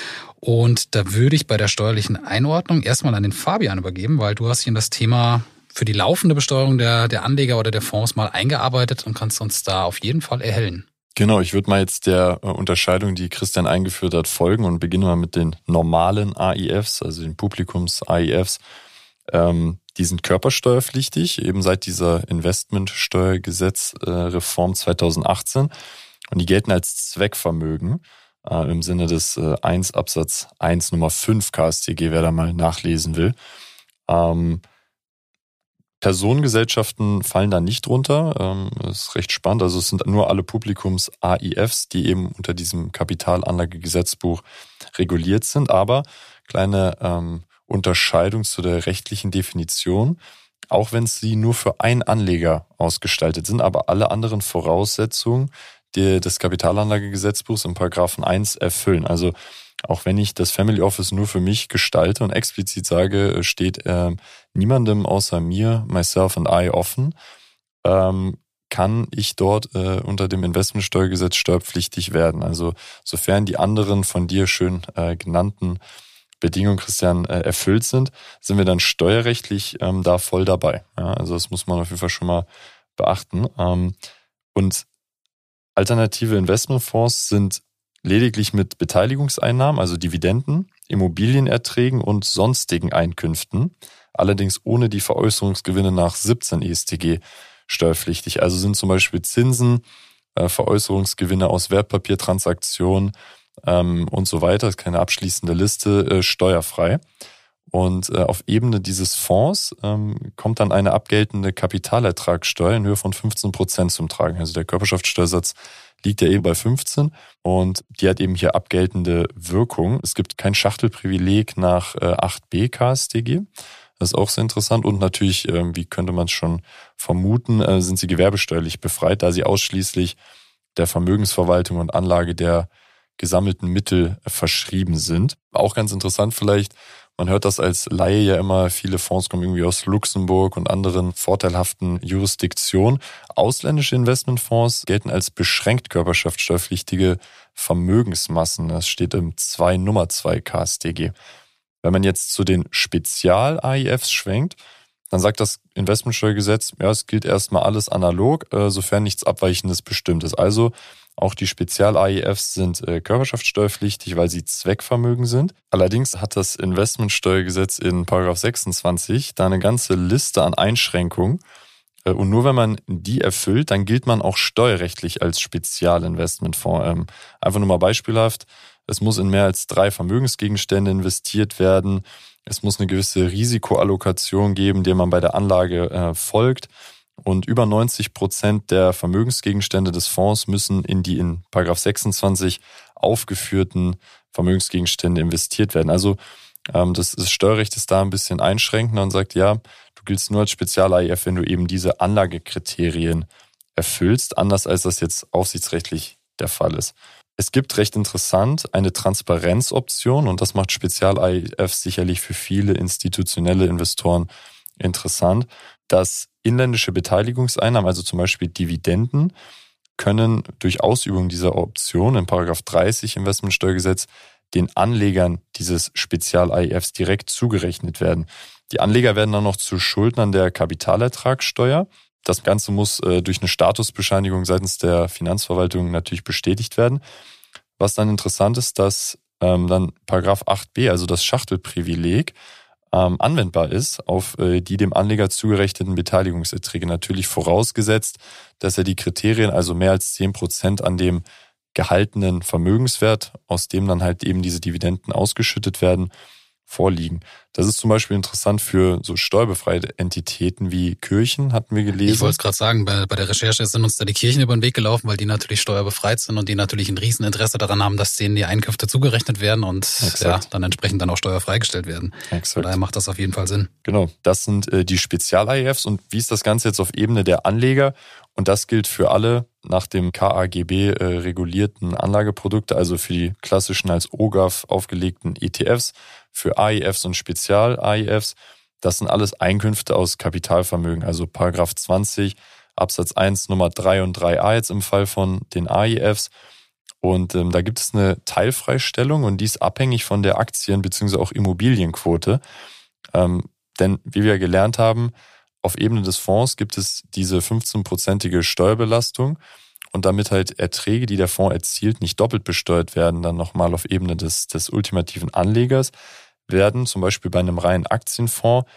Und da würde ich bei der steuerlichen Einordnung erstmal an den Fabian übergeben, weil du hast dich in das Thema für die laufende Besteuerung der Anleger oder der Fonds mal eingearbeitet und kannst uns da auf jeden Fall erhellen. Genau, ich würde mal jetzt der Unterscheidung, die Christian eingeführt hat, folgen und beginne mal mit den normalen AIFs, also den Publikums-AIFs. Die sind körpersteuerpflichtig, eben seit dieser Investmentsteuergesetzreform 2018. Und die gelten als Zweckvermögen im Sinne des 1 Absatz 1 Nummer 5 KStG, wer da mal nachlesen will. Personengesellschaften fallen da nicht drunter. Das ist recht spannend. Also es sind nur alle Publikums-AIFs, die eben unter diesem Kapitalanlagegesetzbuch reguliert sind. Aber kleine Unterscheidung zu der rechtlichen Definition, auch wenn sie nur für einen Anleger ausgestaltet sind, aber alle anderen Voraussetzungen des Kapitalanlagegesetzbuchs im Paragraphen 1 erfüllen. Also auch wenn ich das Family Office nur für mich gestalte und explizit sage, steht niemandem außer mir, myself and I offen, kann ich dort unter dem Investmentsteuergesetz steuerpflichtig werden. Also sofern die anderen von dir schön genannten Bedingungen, Christian, erfüllt sind, sind wir dann steuerrechtlich da voll dabei. Ja, also das muss man auf jeden Fall schon mal beachten. Und alternative Investmentfonds sind lediglich mit Beteiligungseinnahmen, also Dividenden, Immobilienerträgen und sonstigen Einkünften, allerdings ohne die Veräußerungsgewinne nach 17 EStG steuerpflichtig. Also sind zum Beispiel Zinsen, Veräußerungsgewinne aus Wertpapiertransaktionen und so weiter, das ist keine abschließende Liste, steuerfrei. Und auf Ebene dieses Fonds kommt dann eine abgeltende Kapitalertragssteuer in Höhe von 15% zum Tragen. Also der Körperschaftssteuersatz liegt ja eben bei 15 und die hat eben hier abgeltende Wirkung. Es gibt kein Schachtelprivileg nach 8b KStG. Das ist auch sehr interessant. Und natürlich, wie könnte man es schon vermuten, sind sie gewerbesteuerlich befreit, da sie ausschließlich der Vermögensverwaltung und Anlage der gesammelten Mittel verschrieben sind. Auch ganz interessant vielleicht, man hört das als Laie ja immer, viele Fonds kommen irgendwie aus Luxemburg und anderen vorteilhaften Jurisdiktionen. Ausländische Investmentfonds gelten als beschränkt körperschaftssteuerpflichtige Vermögensmassen. Das steht im Nummer 2 KStG. Wenn man jetzt zu den Spezial-AIFs schwenkt, dann sagt das Investmentsteuergesetz, ja, es gilt erstmal alles analog, sofern nichts Abweichendes bestimmt ist. Also auch die Spezial-AIFs sind körperschaftssteuerpflichtig, weil sie Zweckvermögen sind. Allerdings hat das Investmentsteuergesetz in § 26 da eine ganze Liste an Einschränkungen. Und nur wenn man die erfüllt, dann gilt man auch steuerrechtlich als Spezialinvestmentfonds. Einfach nur mal beispielhaft, es muss in mehr als 3 Vermögensgegenstände investiert werden. Es muss eine gewisse Risikoallokation geben, der man bei der Anlage folgt. Und über 90% der Vermögensgegenstände des Fonds müssen in die in § 26 aufgeführten Vermögensgegenstände investiert werden. Also das Steuerrecht ist da ein bisschen einschränkender und sagt, ja, du giltst nur als Spezial-AIF, wenn du eben diese Anlagekriterien erfüllst, anders als das jetzt aufsichtsrechtlich der Fall ist. Es gibt recht interessant eine Transparenzoption und das macht Spezial-AIFs sicherlich für viele institutionelle Investoren interessant, dass inländische Beteiligungseinnahmen, also zum Beispiel Dividenden, können durch Ausübung dieser Option in § 30 Investmentsteuergesetz den Anlegern dieses Spezial-AIFs direkt zugerechnet werden. Die Anleger werden dann noch zu Schuldnern der Kapitalertragssteuer. Das Ganze muss durch eine Statusbescheinigung seitens der Finanzverwaltung natürlich bestätigt werden. Was dann interessant ist, dass dann § 8b, also das Schachtelprivileg, anwendbar ist auf die dem Anleger zugerechneten Beteiligungserträge. Natürlich vorausgesetzt, dass er die Kriterien, also mehr als 10% an dem gehaltenen Vermögenswert, aus dem dann halt eben diese Dividenden ausgeschüttet werden, vorliegen. Das ist zum Beispiel interessant für so steuerbefreite Entitäten wie Kirchen, hatten wir gelesen. Ich wollte es gerade sagen, bei der Recherche sind uns da die Kirchen über den Weg gelaufen, weil die natürlich steuerbefreit sind und die natürlich ein Rieseninteresse daran haben, dass denen die Einkünfte zugerechnet werden und ja, dann entsprechend dann auch steuerfreigestellt werden. Exakt. Von daher macht das auf jeden Fall Sinn. Genau, das sind die Spezial-AIFs und wie ist das Ganze jetzt auf Ebene der Anleger? Und das gilt für alle nach dem KAGB regulierten Anlageprodukte, also für die klassischen als OGAF aufgelegten ETFs, für AIFs und Spezial-AIFs. Das sind alles Einkünfte aus Kapitalvermögen, also § 20 Absatz 1 Nummer 3 und 3a jetzt im Fall von den AIFs. Und da gibt es eine Teilfreistellung und die ist abhängig von der Aktien- bzw. auch Immobilienquote. Denn wie wir gelernt haben, auf Ebene des Fonds gibt es diese 15%ige Steuerbelastung und damit halt Erträge, die der Fonds erzielt, nicht doppelt besteuert werden, dann nochmal auf Ebene des ultimativen Anlegers, werden zum Beispiel bei einem reinen Aktienfonds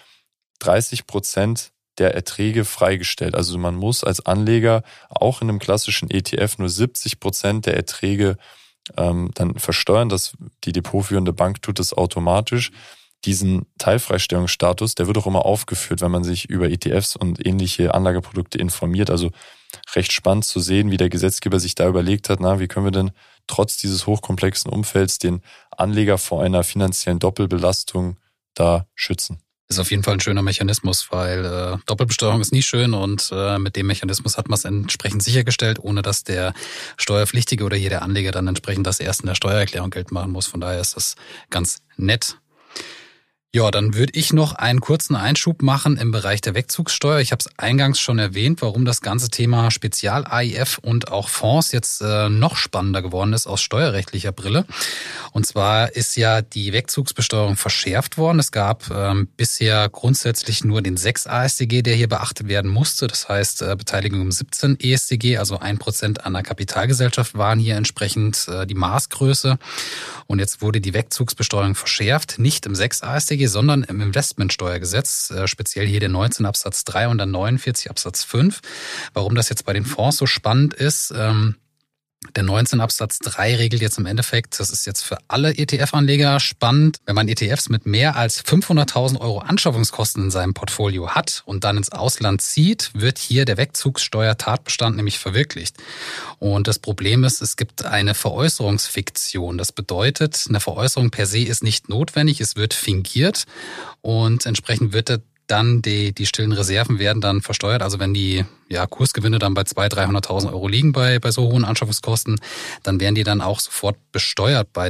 30% der Erträge freigestellt. Also man muss als Anleger auch in einem klassischen ETF nur 70% der Erträge dann versteuern. Die depotführende Bank tut das automatisch. Diesen Teilfreistellungsstatus, der wird auch immer aufgeführt, wenn man sich über ETFs und ähnliche Anlageprodukte informiert. Also recht spannend zu sehen, wie der Gesetzgeber sich da überlegt hat, wie können wir denn trotz dieses hochkomplexen Umfelds den Anleger vor einer finanziellen Doppelbelastung da schützen. Ist auf jeden Fall ein schöner Mechanismus, weil Doppelbesteuerung ist nie schön und mit dem Mechanismus hat man es entsprechend sichergestellt, ohne dass der Steuerpflichtige oder jeder Anleger dann entsprechend das erst in der Steuererklärung geltend machen muss. Von daher ist das ganz nett. Ja, dann würde ich noch einen kurzen Einschub machen im Bereich der Wegzugssteuer. Ich habe es eingangs schon erwähnt, warum das ganze Thema Spezial-AIF und auch Fonds jetzt noch spannender geworden ist aus steuerrechtlicher Brille. Und zwar ist ja die Wegzugsbesteuerung verschärft worden. Es gab bisher grundsätzlich nur den 6 AStG, der hier beachtet werden musste. Das heißt, Beteiligung im 17 EStG, also 1% an der Kapitalgesellschaft waren hier entsprechend die Maßgröße. Und jetzt wurde die Wegzugsbesteuerung verschärft, nicht im 6 AStG, sondern im Investmentsteuergesetz, speziell hier der 19 Absatz 3 und der 49 Absatz 5. Warum das jetzt bei den Fonds so spannend ist, der 19 Absatz 3 regelt jetzt im Endeffekt, das ist jetzt für alle ETF-Anleger spannend, wenn man ETFs mit mehr als 500.000 Euro Anschaffungskosten in seinem Portfolio hat und dann ins Ausland zieht, wird hier der Wegzugssteuer-Tatbestand nämlich verwirklicht. Und das Problem ist, es gibt eine Veräußerungsfiktion. Das bedeutet, eine Veräußerung per se ist nicht notwendig, es wird fingiert und entsprechend wird dann die stillen Reserven werden dann versteuert. Also wenn die Kursgewinne dann bei 200.000, 300.000 Euro liegen bei so hohen Anschaffungskosten, dann werden die dann auch sofort besteuert bei dem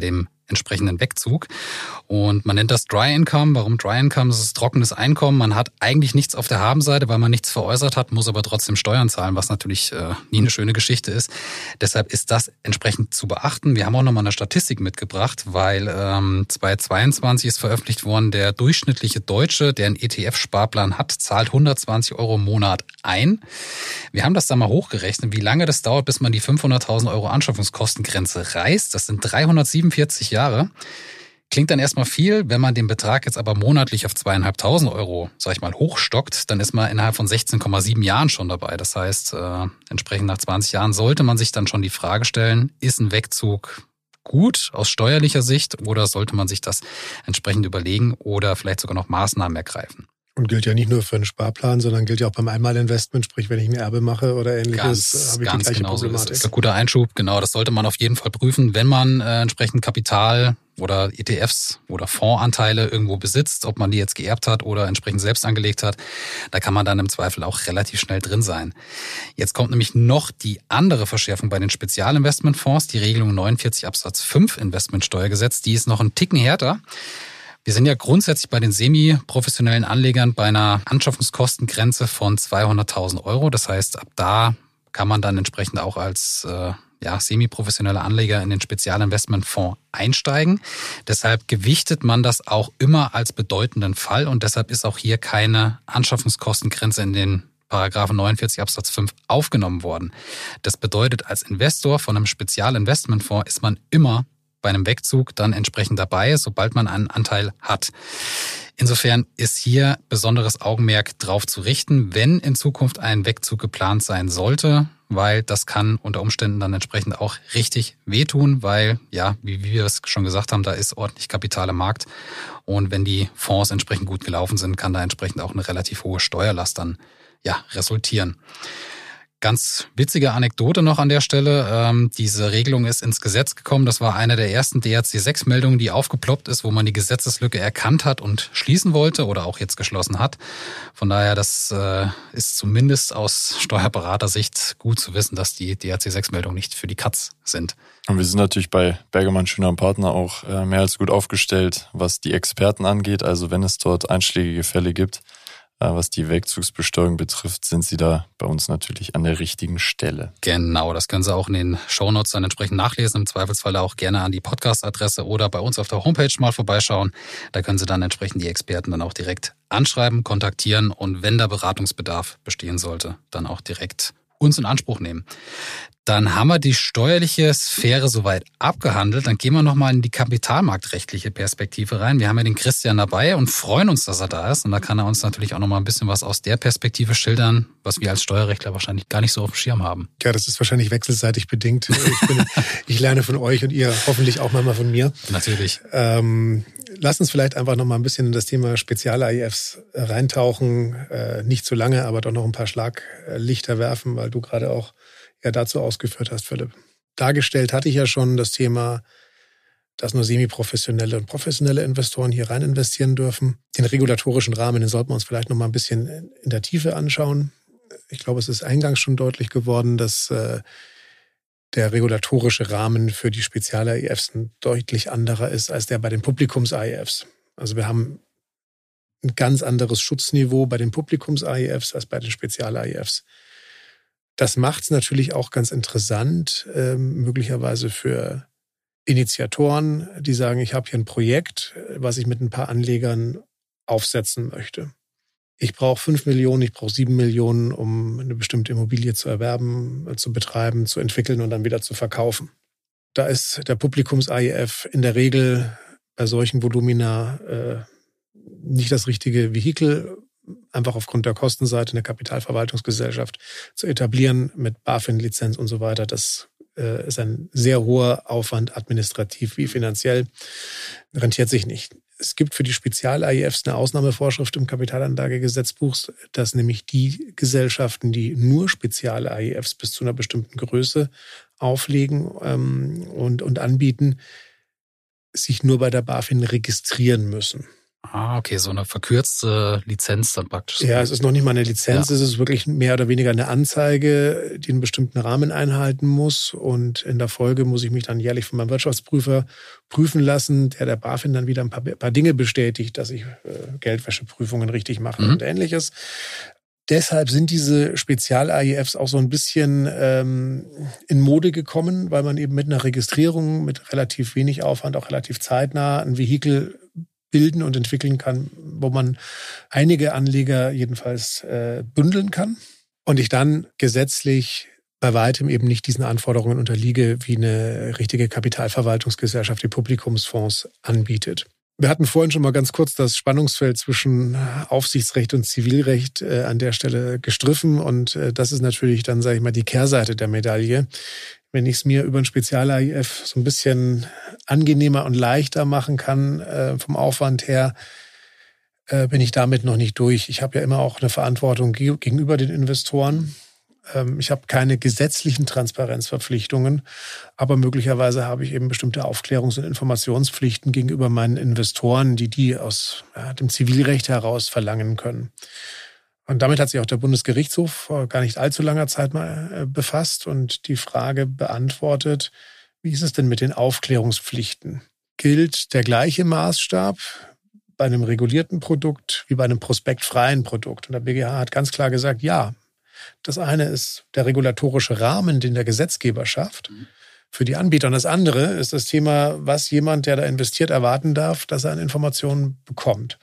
entsprechenden Wegzug. Und man nennt das Dry Income. Warum Dry Income? Das ist trockenes Einkommen. Man hat eigentlich nichts auf der Habenseite, weil man nichts veräußert hat, muss aber trotzdem Steuern zahlen, was natürlich nie eine schöne Geschichte ist. Deshalb ist das entsprechend zu beachten. Wir haben auch nochmal eine Statistik mitgebracht, weil 2022 ist veröffentlicht worden, der durchschnittliche Deutsche, der einen ETF-Sparplan hat, zahlt 120 € im Monat ein. Wir haben das da mal hochgerechnet, wie lange das dauert, bis man die 500.000 € Anschaffungskostengrenze reißt. Das sind 347 Jahre. Klingt dann erstmal viel, wenn man den Betrag jetzt aber monatlich auf 2.500 €, sag ich mal, hochstockt, dann ist man innerhalb von 16,7 Jahren schon dabei. Das heißt, entsprechend nach 20 Jahren sollte man sich dann schon die Frage stellen, ist ein Wegzug gut aus steuerlicher Sicht oder sollte man sich das entsprechend überlegen oder vielleicht sogar noch Maßnahmen ergreifen? Und gilt ja nicht nur für einen Sparplan, sondern gilt ja auch beim Einmalinvestment, sprich, wenn ich ein Erbe mache oder ähnliches, habe ich die gleiche Problematik. Das ist ein guter Einschub, genau, das sollte man auf jeden Fall prüfen, wenn man entsprechend Kapital oder ETFs oder Fondsanteile irgendwo besitzt, ob man die jetzt geerbt hat oder entsprechend selbst angelegt hat. Da kann man dann im Zweifel auch relativ schnell drin sein. Jetzt kommt nämlich noch die andere Verschärfung bei den Spezialinvestmentfonds, die Regelung 49 Absatz 5 Investmentsteuergesetz, die ist noch einen Ticken härter. Wir sind ja grundsätzlich bei den semi-professionellen Anlegern bei einer Anschaffungskostengrenze von 200.000 €. Das heißt, ab da kann man dann entsprechend auch als semi-professioneller Anleger in den Spezialinvestmentfonds einsteigen. Deshalb gewichtet man das auch immer als bedeutenden Fall und deshalb ist auch hier keine Anschaffungskostengrenze in den Paragraphen 49 Absatz 5 aufgenommen worden. Das bedeutet, als Investor von einem Spezialinvestmentfonds ist man immer bei einem Wegzug dann entsprechend dabei, sobald man einen Anteil hat. Insofern ist hier besonderes Augenmerk drauf zu richten, wenn in Zukunft ein Wegzug geplant sein sollte, weil das kann unter Umständen dann entsprechend auch richtig wehtun, weil, ja, wie wir es schon gesagt haben, da ist ordentlich Kapital im Markt und wenn die Fonds entsprechend gut gelaufen sind, kann da entsprechend auch eine relativ hohe Steuerlast dann resultieren. Ganz witzige Anekdote noch an der Stelle. Diese Regelung ist ins Gesetz gekommen. Das war eine der ersten DRC6-Meldungen, die aufgeploppt ist, wo man die Gesetzeslücke erkannt hat und schließen wollte oder auch jetzt geschlossen hat. Von daher, das ist zumindest aus Steuerberatersicht gut zu wissen, dass die DRC6-Meldungen nicht für die Katz sind. Und wir sind natürlich bei Bergermann Schöner & Partner auch mehr als gut aufgestellt, was die Experten angeht. Also wenn es dort einschlägige Fälle gibt, was die Wegzugsbesteuerung betrifft, sind Sie da bei uns natürlich an der richtigen Stelle. Genau, das können Sie auch in den Shownotes dann entsprechend nachlesen. Im Zweifelsfall auch gerne an die Podcast-Adresse oder bei uns auf der Homepage mal vorbeischauen. Da können Sie dann entsprechend die Experten dann auch direkt anschreiben, kontaktieren und wenn da Beratungsbedarf bestehen sollte, dann auch direkt uns in Anspruch nehmen. Dann haben wir die steuerliche Sphäre soweit abgehandelt. Dann gehen wir nochmal in die kapitalmarktrechtliche Perspektive rein. Wir haben ja den Christian dabei und freuen uns, dass er da ist. Und da kann er uns natürlich auch nochmal ein bisschen was aus der Perspektive schildern, was wir als Steuerrechtler wahrscheinlich gar nicht so auf dem Schirm haben. Ja, das ist wahrscheinlich wechselseitig bedingt. Ich lerne von euch und ihr hoffentlich auch mal von mir. Natürlich. Lass uns vielleicht einfach nochmal ein bisschen in das Thema Spezial-AIFs reintauchen. Nicht zu lange, aber doch noch ein paar Schlaglichter werfen, weil du gerade auch dazu ausgeführt hast, Philipp. Dargestellt hatte ich ja schon das Thema, dass nur semi-professionelle und professionelle Investoren hier rein investieren dürfen. Den regulatorischen Rahmen, den sollten wir uns vielleicht noch mal ein bisschen in der Tiefe anschauen. Ich glaube, es ist eingangs schon deutlich geworden, dass der regulatorische Rahmen für die Spezial-AIFs ein deutlich anderer ist als der bei den Publikums-AIFs. Also wir haben ein ganz anderes Schutzniveau bei den Publikums-AIFs als bei den Spezial-AIFs. Das macht es natürlich auch ganz interessant, möglicherweise für Initiatoren, die sagen, ich habe hier ein Projekt, was ich mit ein paar Anlegern aufsetzen möchte. Ich brauche 5 Millionen, ich brauche 7 Millionen, um eine bestimmte Immobilie zu erwerben, zu betreiben, zu entwickeln und dann wieder zu verkaufen. Da ist der Publikums-AIF in der Regel bei solchen Volumina nicht das richtige Vehikel, einfach aufgrund der Kostenseite eine Kapitalverwaltungsgesellschaft zu etablieren mit BaFin-Lizenz und so weiter. Das ist ein sehr hoher Aufwand, administrativ wie finanziell. Rentiert sich nicht. Es gibt für die Spezial-AIFs eine Ausnahmevorschrift im Kapitalanlagegesetzbuch, dass nämlich die Gesellschaften, die nur Spezial-AIFs bis zu einer bestimmten Größe auflegen und anbieten, sich nur bei der BaFin registrieren müssen. Ah, okay, so eine verkürzte Lizenz dann praktisch. Ja, es ist noch nicht mal eine Lizenz, es ist wirklich mehr oder weniger eine Anzeige, die einen bestimmten Rahmen einhalten muss. Und in der Folge muss ich mich dann jährlich von meinem Wirtschaftsprüfer prüfen lassen, der BaFin dann wieder ein paar Dinge bestätigt, dass ich Geldwäscheprüfungen richtig mache und Ähnliches. Deshalb sind diese Spezial-AIFs auch so ein bisschen in Mode gekommen, weil man eben mit einer Registrierung mit relativ wenig Aufwand, auch relativ zeitnah ein Vehikel bilden und entwickeln kann, wo man einige Anleger jedenfalls bündeln kann. Und ich dann gesetzlich bei weitem eben nicht diesen Anforderungen unterliege, wie eine richtige Kapitalverwaltungsgesellschaft, die Publikumsfonds anbietet. Wir hatten vorhin schon mal ganz kurz das Spannungsfeld zwischen Aufsichtsrecht und Zivilrecht an der Stelle gestriffen. Und das ist natürlich dann, sage ich mal, die Kehrseite der Medaille. Wenn ich es mir über ein Spezial-AIF so ein bisschen angenehmer und leichter machen kann vom Aufwand her, bin ich damit noch nicht durch. Ich habe ja immer auch eine Verantwortung gegenüber den Investoren. Ich habe keine gesetzlichen Transparenzverpflichtungen, aber möglicherweise habe ich eben bestimmte Aufklärungs- und Informationspflichten gegenüber meinen Investoren, die aus dem Zivilrecht heraus verlangen können. Und damit hat sich auch der Bundesgerichtshof vor gar nicht allzu langer Zeit mal befasst und die Frage beantwortet, wie ist es denn mit den Aufklärungspflichten? Gilt der gleiche Maßstab bei einem regulierten Produkt wie bei einem prospektfreien Produkt? Und der BGH hat ganz klar gesagt, ja. Das eine ist der regulatorische Rahmen, den der Gesetzgeber schafft für die Anbieter. Und das andere ist das Thema, was jemand, der da investiert, erwarten darf, dass er an Informationen bekommt.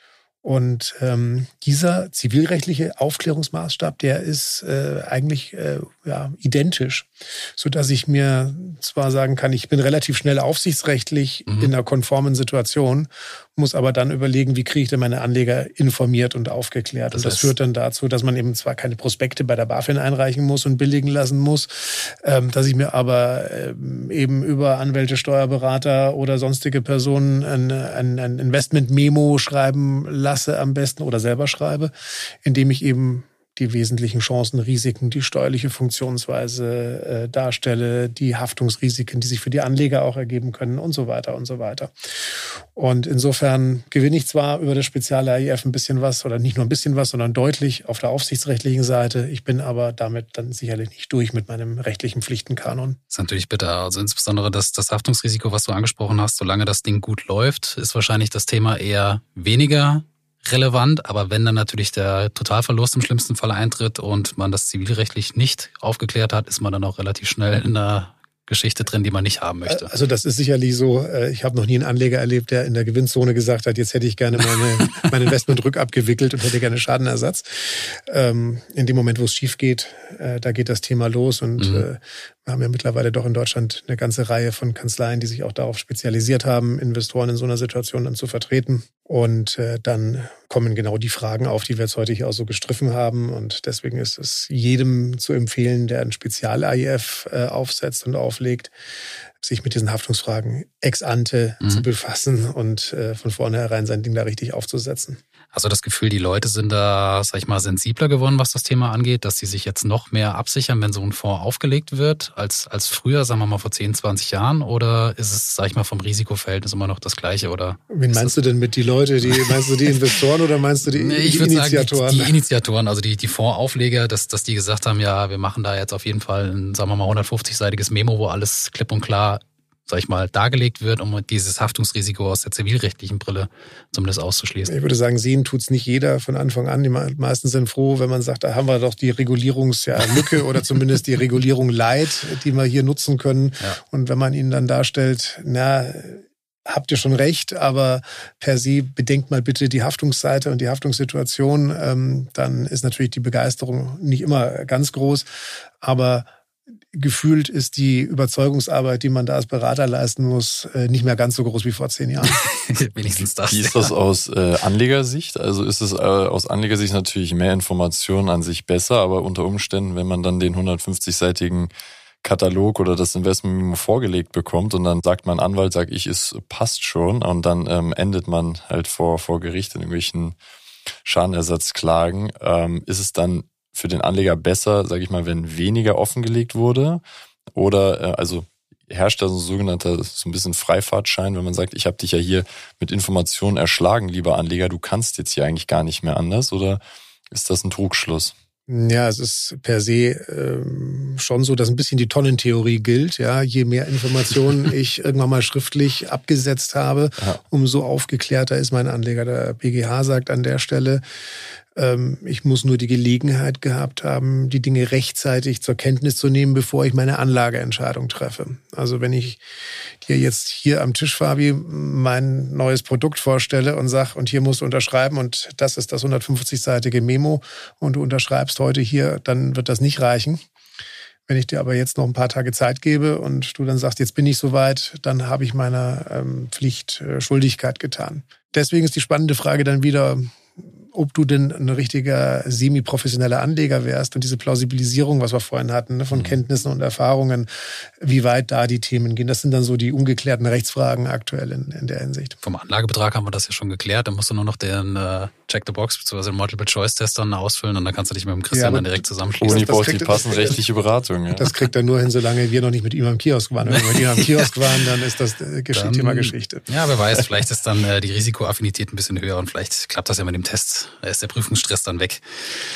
Und dieser zivilrechtliche Aufklärungsmaßstab, der ist eigentlich identisch, sodass ich mir zwar sagen kann, ich bin relativ schnell aufsichtsrechtlich in einer konformen Situation, muss aber dann überlegen, wie kriege ich denn meine Anleger informiert und aufgeklärt. Und das führt dann dazu, dass man eben zwar keine Prospekte bei der BaFin einreichen muss und billigen lassen muss, dass ich mir aber eben über Anwälte, Steuerberater oder sonstige Personen ein Investment-Memo schreiben lasse am besten oder selber schreibe, indem ich eben die wesentlichen Chancen, Risiken, die steuerliche Funktionsweise darstelle, die Haftungsrisiken, die sich für die Anleger auch ergeben können und so weiter und so weiter. Und insofern gewinne ich zwar über das Spezial-AIF ein bisschen was oder nicht nur ein bisschen was, sondern deutlich auf der aufsichtsrechtlichen Seite. Ich bin aber damit dann sicherlich nicht durch mit meinem rechtlichen Pflichtenkanon. Das ist natürlich bitter. Also insbesondere das Haftungsrisiko, was du angesprochen hast, solange das Ding gut läuft, ist wahrscheinlich das Thema eher weniger relevant, aber wenn dann natürlich der Totalverlust im schlimmsten Fall eintritt und man das zivilrechtlich nicht aufgeklärt hat, ist man dann auch relativ schnell in einer Geschichte drin, die man nicht haben möchte. Also das ist sicherlich so. Ich habe noch nie einen Anleger erlebt, der in der Gewinnzone gesagt hat, jetzt hätte ich gerne mein Investment rückabgewickelt und hätte gerne Schadenersatz. In dem Moment, wo es schief geht, da geht das Thema los und wir haben ja mittlerweile doch in Deutschland eine ganze Reihe von Kanzleien, die sich auch darauf spezialisiert haben, Investoren in so einer Situation dann zu vertreten. Und dann kommen genau die Fragen auf, die wir jetzt heute hier auch so gestriffen haben. Und deswegen ist es jedem zu empfehlen, der ein Spezial-AIF aufsetzt und auflegt, sich mit diesen Haftungsfragen ex ante zu befassen und von vornherein sein Ding da richtig aufzusetzen. Hast du das Gefühl, die Leute sind da, sag ich mal, sensibler geworden, was das Thema angeht, dass sie sich jetzt noch mehr absichern, wenn so ein Fonds aufgelegt wird, als früher, sagen wir mal vor 10, 20 Jahren? Oder ist es, sag ich mal, vom Risikoverhältnis immer noch das Gleiche? Oder wen meinst du denn mit die Leute? Meinst du die Investoren oder meinst du die Initiatoren? Sagen, die Initiatoren, also die Fondsaufleger, dass die gesagt haben, ja, wir machen da jetzt auf jeden Fall ein, sagen wir mal, 150-seitiges Memo, wo alles klipp und klar, sag ich mal, dargelegt wird, um dieses Haftungsrisiko aus der zivilrechtlichen Brille zumindest auszuschließen. Ich würde sagen, sehen tut's nicht jeder von Anfang an. Die meisten sind froh, wenn man sagt, da haben wir doch die Regulierungslücke oder zumindest die Regulierung Light, die wir hier nutzen können. Ja. Und wenn man ihnen dann darstellt, habt ihr schon recht, aber per se bedenkt mal bitte die Haftungsseite und die Haftungssituation, dann ist natürlich die Begeisterung nicht immer ganz groß, aber gefühlt ist die Überzeugungsarbeit, die man da als Berater leisten muss, nicht mehr ganz so groß wie vor 10 Jahren. Wenigstens das. Wie ist das aus Anlegersicht? Also ist es aus Anlegersicht natürlich mehr Informationen an sich besser, aber unter Umständen, wenn man dann den 150-seitigen Katalog oder das Investment vorgelegt bekommt und dann sagt mein Anwalt, sag ich, es passt schon und dann endet man halt vor Gericht in irgendwelchen Schadenersatzklagen, ist es dann für den Anleger besser, sage ich mal, wenn weniger offengelegt wurde? Oder also herrscht da so ein sogenannter, so ein bisschen Freifahrtschein, wenn man sagt, ich habe dich ja hier mit Informationen erschlagen, lieber Anleger, du kannst jetzt hier eigentlich gar nicht mehr anders, oder ist das ein Trugschluss? Ja, es ist per se schon so, dass ein bisschen die Tonnentheorie gilt. Ja, je mehr Informationen ich irgendwann mal schriftlich abgesetzt habe, umso aufgeklärter ist mein Anleger. Der BGH sagt an der Stelle, ich muss nur die Gelegenheit gehabt haben, die Dinge rechtzeitig zur Kenntnis zu nehmen, bevor ich meine Anlageentscheidung treffe. Also wenn ich dir jetzt hier am Tisch, Fabi, mein neues Produkt vorstelle und sag, und hier musst du unterschreiben und das ist das 150-seitige Memo und du unterschreibst heute hier, dann wird das nicht reichen. Wenn ich dir aber jetzt noch ein paar Tage Zeit gebe und du dann sagst, jetzt bin ich soweit, dann habe ich meiner Pflicht Schuldigkeit getan. Deswegen ist die spannende Frage dann wieder, ob du denn ein richtiger semi-professioneller Anleger wärst und diese Plausibilisierung, was wir vorhin hatten, ne, von Kenntnissen und Erfahrungen, wie weit da die Themen gehen. Das sind dann so die ungeklärten Rechtsfragen aktuell in der Hinsicht. Vom Anlagebetrag haben wir das ja schon geklärt. Da musst du nur noch den Check-the-Box bzw. den Multiple-Choice-Test dann ausfüllen und dann kannst du dich mit dem Christian dann direkt zusammenschließen. Uni braucht die passende rechtliche Beratung. Ja. Das kriegt er nur hin, solange wir noch nicht mit ihm am Kiosk waren. Wenn wir mit ihm am Kiosk waren, dann ist das Thema Geschichte. Ja, wer weiß, vielleicht ist dann die Risikoaffinität ein bisschen höher und vielleicht klappt das ja mit dem Test. Da ist der Prüfungsstress dann weg.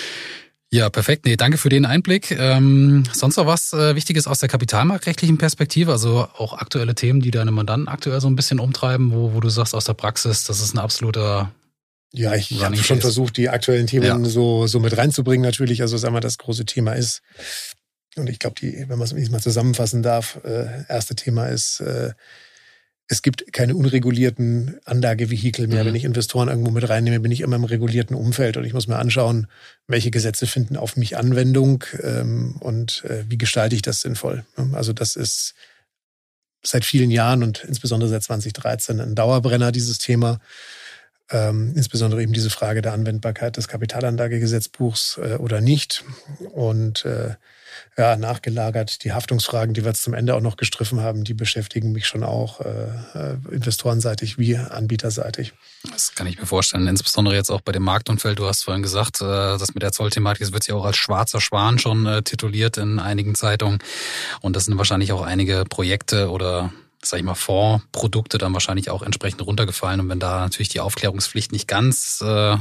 Ja, perfekt. Nee, danke für den Einblick. Sonst noch was Wichtiges aus der kapitalmarktrechtlichen Perspektive? Also auch aktuelle Themen, die deine Mandanten aktuell so ein bisschen umtreiben, wo du sagst aus der Praxis, das ist ein absoluter... Ja, ich habe schon versucht, die aktuellen Themen so mit reinzubringen natürlich. Also sagen wir, das große Thema ist, und ich glaube, wenn man es mal zusammenfassen darf, erste Thema ist, es gibt keine unregulierten Anlagevehikel mehr. Wenn ich Investoren irgendwo mit reinnehme, bin ich immer im regulierten Umfeld und ich muss mir anschauen, welche Gesetze finden auf mich Anwendung und wie gestalte ich das sinnvoll. Also das ist seit vielen Jahren und insbesondere seit 2013 ein Dauerbrenner, dieses Thema. Insbesondere eben diese Frage der Anwendbarkeit des Kapitalanlagegesetzbuchs oder nicht. Und nachgelagert die Haftungsfragen, die wir jetzt zum Ende auch noch gestriffen haben, die beschäftigen mich schon auch investorenseitig wie anbieterseitig. Das kann ich mir vorstellen, insbesondere jetzt auch bei dem Marktumfeld. Du hast vorhin gesagt, das mit der Zollthematik, das wird ja auch als schwarzer Schwan schon tituliert in einigen Zeitungen. Und das sind wahrscheinlich auch einige Projekte oder Fondsprodukte dann wahrscheinlich auch entsprechend runtergefallen. Und wenn da natürlich die Aufklärungspflicht nicht ganz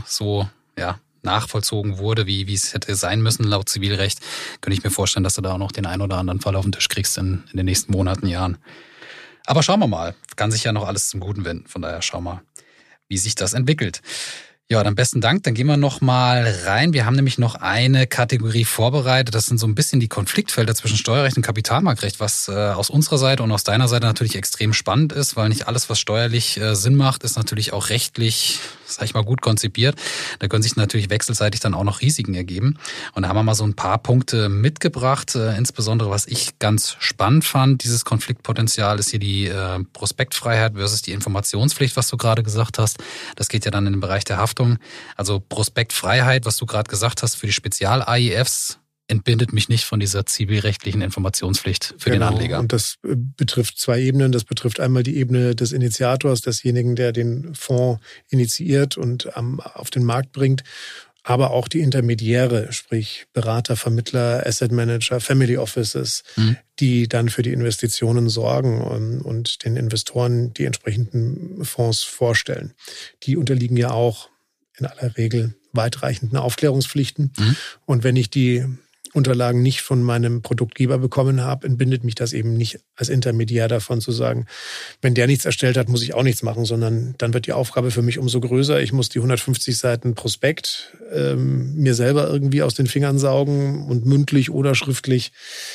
nachvollzogen wurde, wie es hätte sein müssen laut Zivilrecht, könnte ich mir vorstellen, dass du da auch noch den einen oder anderen Fall auf den Tisch kriegst in den nächsten Monaten, Jahren. Aber schauen wir mal. Kann sich ja noch alles zum Guten wenden. Von daher schauen wir, wie sich das entwickelt. Ja, dann besten Dank. Dann gehen wir noch mal rein. Wir haben nämlich noch eine Kategorie vorbereitet. Das sind so ein bisschen die Konfliktfelder zwischen Steuerrecht und Kapitalmarktrecht, was aus unserer Seite und aus deiner Seite natürlich extrem spannend ist, weil nicht alles, was steuerlich Sinn macht, ist natürlich auch rechtlich, gut konzipiert. Da können sich natürlich wechselseitig dann auch noch Risiken ergeben. Und da haben wir mal so ein paar Punkte mitgebracht. Insbesondere, was ich ganz spannend fand, dieses Konfliktpotenzial ist hier die Prospektfreiheit versus die Informationspflicht, was du gerade gesagt hast. Das geht ja dann in den Bereich der Haftung. Also Prospektfreiheit, was du gerade gesagt hast, für die Spezial-AIFs entbindet mich nicht von dieser zivilrechtlichen Informationspflicht für den Anleger. Und das betrifft zwei Ebenen. Das betrifft einmal die Ebene des Initiators, desjenigen, der den Fonds initiiert und auf den Markt bringt, aber auch die Intermediäre, sprich Berater, Vermittler, Asset Manager, Family Offices, die dann für die Investitionen sorgen und den Investoren die entsprechenden Fonds vorstellen. Die unterliegen ja auch in aller Regel weitreichenden Aufklärungspflichten. Und wenn ich die Unterlagen nicht von meinem Produktgeber bekommen habe, entbindet mich das eben nicht als Intermediär davon zu sagen, wenn der nichts erstellt hat, muss ich auch nichts machen, sondern dann wird die Aufgabe für mich umso größer. Ich muss die 150 Seiten Prospekt mir selber irgendwie aus den Fingern saugen und mündlich oder schriftlich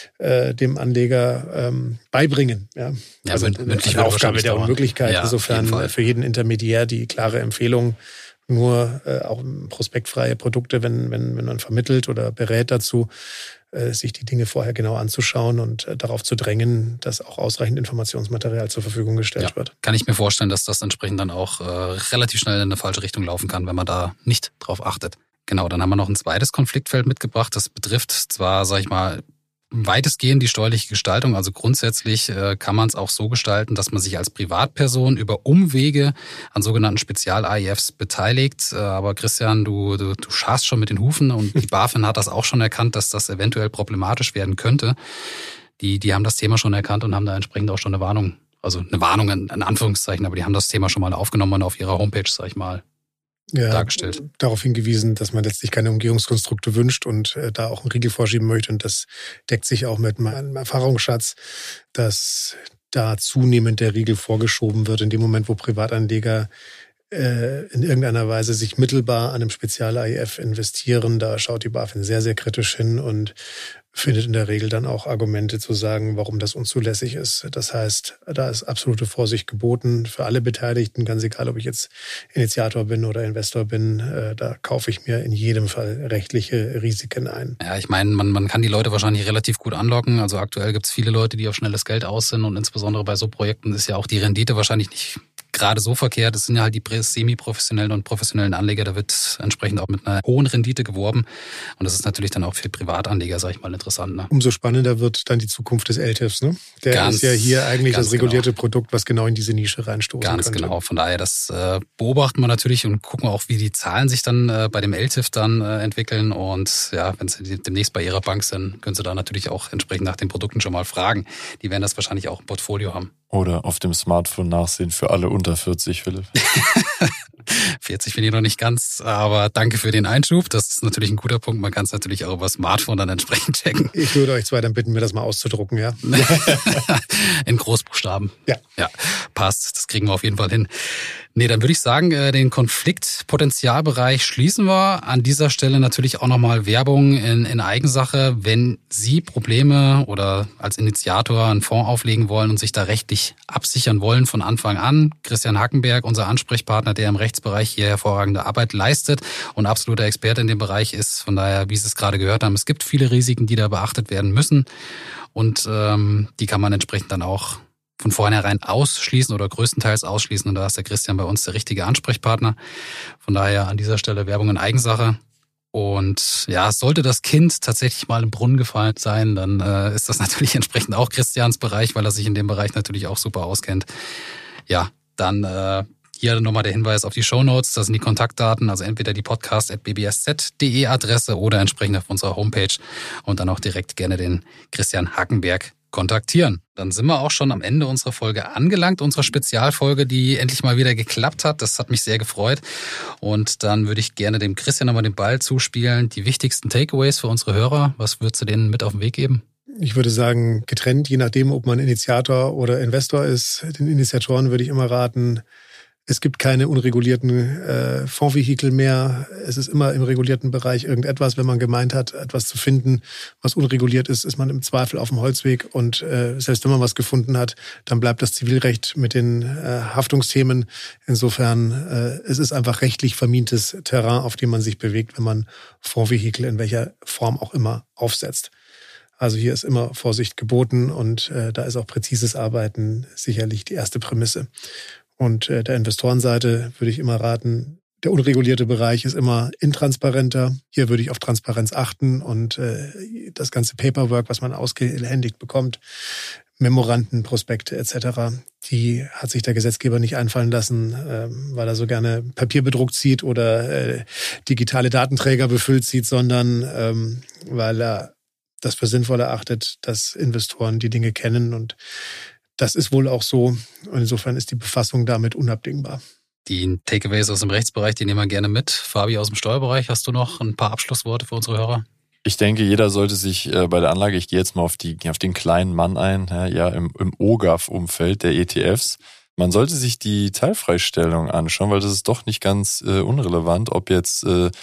dem Anleger beibringen. Ja, also eine Aufgabe der Unmöglichkeit. Ja, insofern für jeden Intermediär die klare Empfehlung, nur auch prospektfreie Produkte, wenn man vermittelt oder berät dazu, sich die Dinge vorher genau anzuschauen und darauf zu drängen, dass auch ausreichend Informationsmaterial zur Verfügung gestellt wird. Kann ich mir vorstellen, dass das entsprechend dann auch relativ schnell in eine falsche Richtung laufen kann, wenn man da nicht drauf achtet. Genau, dann haben wir noch ein zweites Konfliktfeld mitgebracht. Das betrifft zwar, weitestgehend die steuerliche Gestaltung. Also grundsätzlich kann man es auch so gestalten, dass man sich als Privatperson über Umwege an sogenannten Spezial-AIFs beteiligt. Aber Christian, du scharst schon mit den Hufen und die BaFin hat das auch schon erkannt, dass das eventuell problematisch werden könnte. die haben das Thema schon erkannt und haben da entsprechend auch schon eine Warnung, also eine Warnung in Anführungszeichen, aber die haben das Thema schon mal aufgenommen und auf ihrer Homepage, sag ich mal, dargestellt. Darauf hingewiesen, dass man letztlich keine Umgehungskonstrukte wünscht und da auch einen Riegel vorschieben möchte. Und das deckt sich auch mit meinem Erfahrungsschatz, dass da zunehmend der Riegel vorgeschoben wird in dem Moment, wo Privatanleger in irgendeiner Weise sich mittelbar an einem Spezial-AIF investieren. Da schaut die BaFin sehr, sehr kritisch hin und findet in der Regel dann auch Argumente zu sagen, warum das unzulässig ist. Das heißt, da ist absolute Vorsicht geboten für alle Beteiligten, ganz egal, ob ich jetzt Initiator bin oder Investor bin. Da kaufe ich mir in jedem Fall rechtliche Risiken ein. Ja, ich meine, man kann die Leute wahrscheinlich relativ gut anlocken. Also aktuell gibt es viele Leute, die auf schnelles Geld aus sind und insbesondere bei so Projekten ist ja auch die Rendite wahrscheinlich nicht gerade so verkehrt. Das sind ja halt die semi-professionellen und professionellen Anleger. Da wird entsprechend auch mit einer hohen Rendite geworben. Und das ist natürlich dann auch für Privatanleger, sag ich mal, interessant. Ne? Umso spannender wird dann die Zukunft des LTIFs. Ne? Der ist ja hier eigentlich das regulierte Produkt, was genau in diese Nische reinstoßen Ganz könnte. Genau. Von daher, das beobachten wir natürlich und gucken auch, wie die Zahlen sich dann bei dem LTIF dann entwickeln. Und ja, wenn Sie demnächst bei Ihrer Bank sind, können Sie da natürlich auch entsprechend nach den Produkten schon mal fragen. Die werden das wahrscheinlich auch im Portfolio haben. Oder auf dem Smartphone nachsehen für alle unter 40, Philipp. 40 finde ich noch nicht ganz, aber danke für den Einschub. Das ist natürlich ein guter Punkt. Man kann es natürlich auch über Smartphone dann entsprechend checken. Ich würde euch zwei dann bitten, mir das mal auszudrucken, ja? In Großbuchstaben. Ja. Ja, passt. Das kriegen wir auf jeden Fall hin. Nee, dann würde ich sagen, den Konfliktpotenzialbereich schließen wir. An dieser Stelle natürlich auch nochmal Werbung in Eigensache. Wenn Sie Probleme oder als Initiator einen Fonds auflegen wollen und sich da rechtlich absichern wollen von Anfang an, Christian Hackenberg, unser Ansprechpartner, der im Rechtsbereich hier hervorragende Arbeit leistet und absoluter Experte in dem Bereich ist. Von daher, wie Sie es gerade gehört haben, es gibt viele Risiken, die da beachtet werden müssen und die kann man entsprechend dann auch von vornherein ausschließen oder größtenteils ausschließen. Und da ist der Christian bei uns der richtige Ansprechpartner. Von daher an dieser Stelle Werbung in Eigensache. Und ja, sollte das Kind tatsächlich mal im Brunnen gefallen sein, dann ist das natürlich entsprechend auch Christians Bereich, weil er sich in dem Bereich natürlich auch super auskennt. Ja, dann hier nochmal der Hinweis auf die Shownotes. Das sind die Kontaktdaten, also entweder die podcast@bbsz.de Adresse oder entsprechend auf unserer Homepage und dann auch direkt gerne den Christian Hackenberg kontaktieren. Dann sind wir auch schon am Ende unserer Folge angelangt, unserer Spezialfolge, die endlich mal wieder geklappt hat. Das hat mich sehr gefreut. Und dann würde ich gerne dem Christian nochmal den Ball zuspielen. Die wichtigsten Takeaways für unsere Hörer, was würdest du denen mit auf den Weg geben? Ich würde sagen, getrennt, je nachdem, ob man Initiator oder Investor ist. Den Initiatoren würde ich immer raten, es gibt keine unregulierten Fondsvehikel mehr. Es ist immer im regulierten Bereich irgendetwas. Wenn man gemeint hat, etwas zu finden, was unreguliert ist, ist man im Zweifel auf dem Holzweg. Und selbst wenn man was gefunden hat, dann bleibt das Zivilrecht mit den Haftungsthemen. Insofern, es ist einfach rechtlich vermintes Terrain, auf dem man sich bewegt, wenn man Fondsvehikel in welcher Form auch immer aufsetzt. Also hier ist immer Vorsicht geboten und da ist auch präzises Arbeiten sicherlich die erste Prämisse. Und der Investorenseite würde ich immer raten, der unregulierte Bereich ist immer intransparenter. Hier würde ich auf Transparenz achten und das ganze Paperwork, was man ausgehändigt bekommt, Memoranden, Prospekte etc., die hat sich der Gesetzgeber nicht einfallen lassen, weil er so gerne Papier bedruckt sieht oder digitale Datenträger befüllt sieht, sondern weil er das für sinnvoll erachtet, dass Investoren die Dinge kennen und das ist wohl auch so. Und insofern ist die Befassung damit unabdingbar. Die Takeaways aus dem Rechtsbereich, die nehmen wir gerne mit. Fabi aus dem Steuerbereich, hast du noch ein paar Abschlussworte für unsere Hörer? Ich denke, jeder sollte sich bei der Anlage, ich gehe jetzt mal auf den kleinen Mann ein, im OGAF-Umfeld der ETFs. Man sollte sich die Teilfreistellung anschauen, weil das ist doch nicht ganz unrelevant, ob jetzt 30%,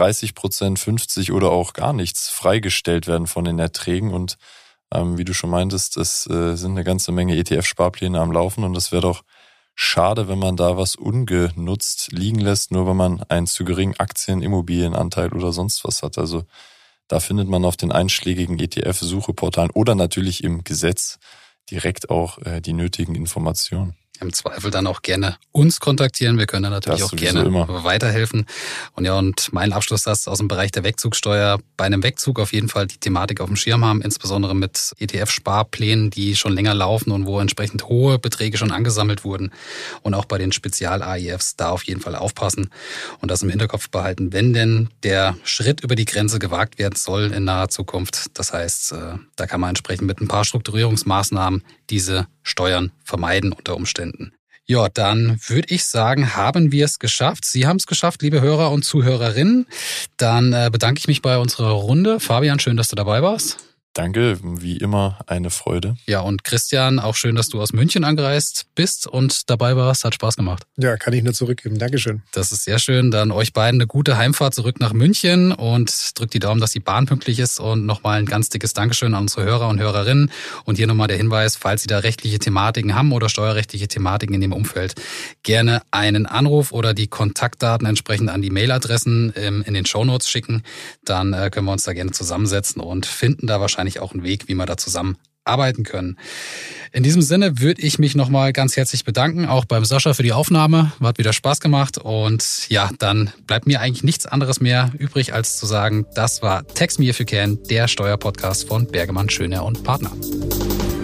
50% oder auch gar nichts freigestellt werden von den Erträgen. Und wie du schon meintest, es sind eine ganze Menge ETF-Sparpläne am Laufen und es wäre doch schade, wenn man da was ungenutzt liegen lässt, nur wenn man einen zu geringen Aktien-, Immobilienanteil oder sonst was hat. Also da findet man auf den einschlägigen ETF-Sucheportalen oder natürlich im Gesetz direkt auch die nötigen Informationen. Im Zweifel dann auch gerne uns kontaktieren. Wir können da natürlich auch gerne weiterhelfen. Und mein Abschlusssatz aus dem Bereich der Wegzugsteuer: Bei einem Wegzug auf jeden Fall die Thematik auf dem Schirm haben, insbesondere mit ETF-Sparplänen, die schon länger laufen und wo entsprechend hohe Beträge schon angesammelt wurden. Und auch bei den Spezial-AIFs da auf jeden Fall aufpassen und das im Hinterkopf behalten, wenn denn der Schritt über die Grenze gewagt werden soll in naher Zukunft. Das heißt, da kann man entsprechend mit ein paar Strukturierungsmaßnahmen diese Steuern vermeiden unter Umständen. Ja, dann würde ich sagen, haben wir es geschafft. Sie haben es geschafft, liebe Hörer und Zuhörerinnen. Dann bedanke ich mich bei unserer Runde. Fabian, schön, dass du dabei warst. Danke, wie immer eine Freude. Ja, und Christian, auch schön, dass du aus München angereist bist und dabei warst. Hat Spaß gemacht. Ja, kann ich nur zurückgeben. Dankeschön. Das ist sehr schön. Dann euch beiden eine gute Heimfahrt zurück nach München und drückt die Daumen, dass die Bahn pünktlich ist. Und nochmal ein ganz dickes Dankeschön an unsere Hörer und Hörerinnen. Und hier nochmal der Hinweis, falls Sie da rechtliche Thematiken haben oder steuerrechtliche Thematiken in dem Umfeld, gerne einen Anruf oder die Kontaktdaten entsprechend an die Mailadressen in den Shownotes schicken. Dann können wir uns da gerne zusammensetzen und finden da wahrscheinlich auch einen Weg, wie wir da zusammen arbeiten können. In diesem Sinne würde ich mich nochmal ganz herzlich bedanken, auch beim Sascha für die Aufnahme. Hat wieder Spaß gemacht und ja, dann bleibt mir eigentlich nichts anderes mehr übrig, als zu sagen, das war Tax Me If You Can, der Steuerpodcast von Bergemann, Schöner und Partner.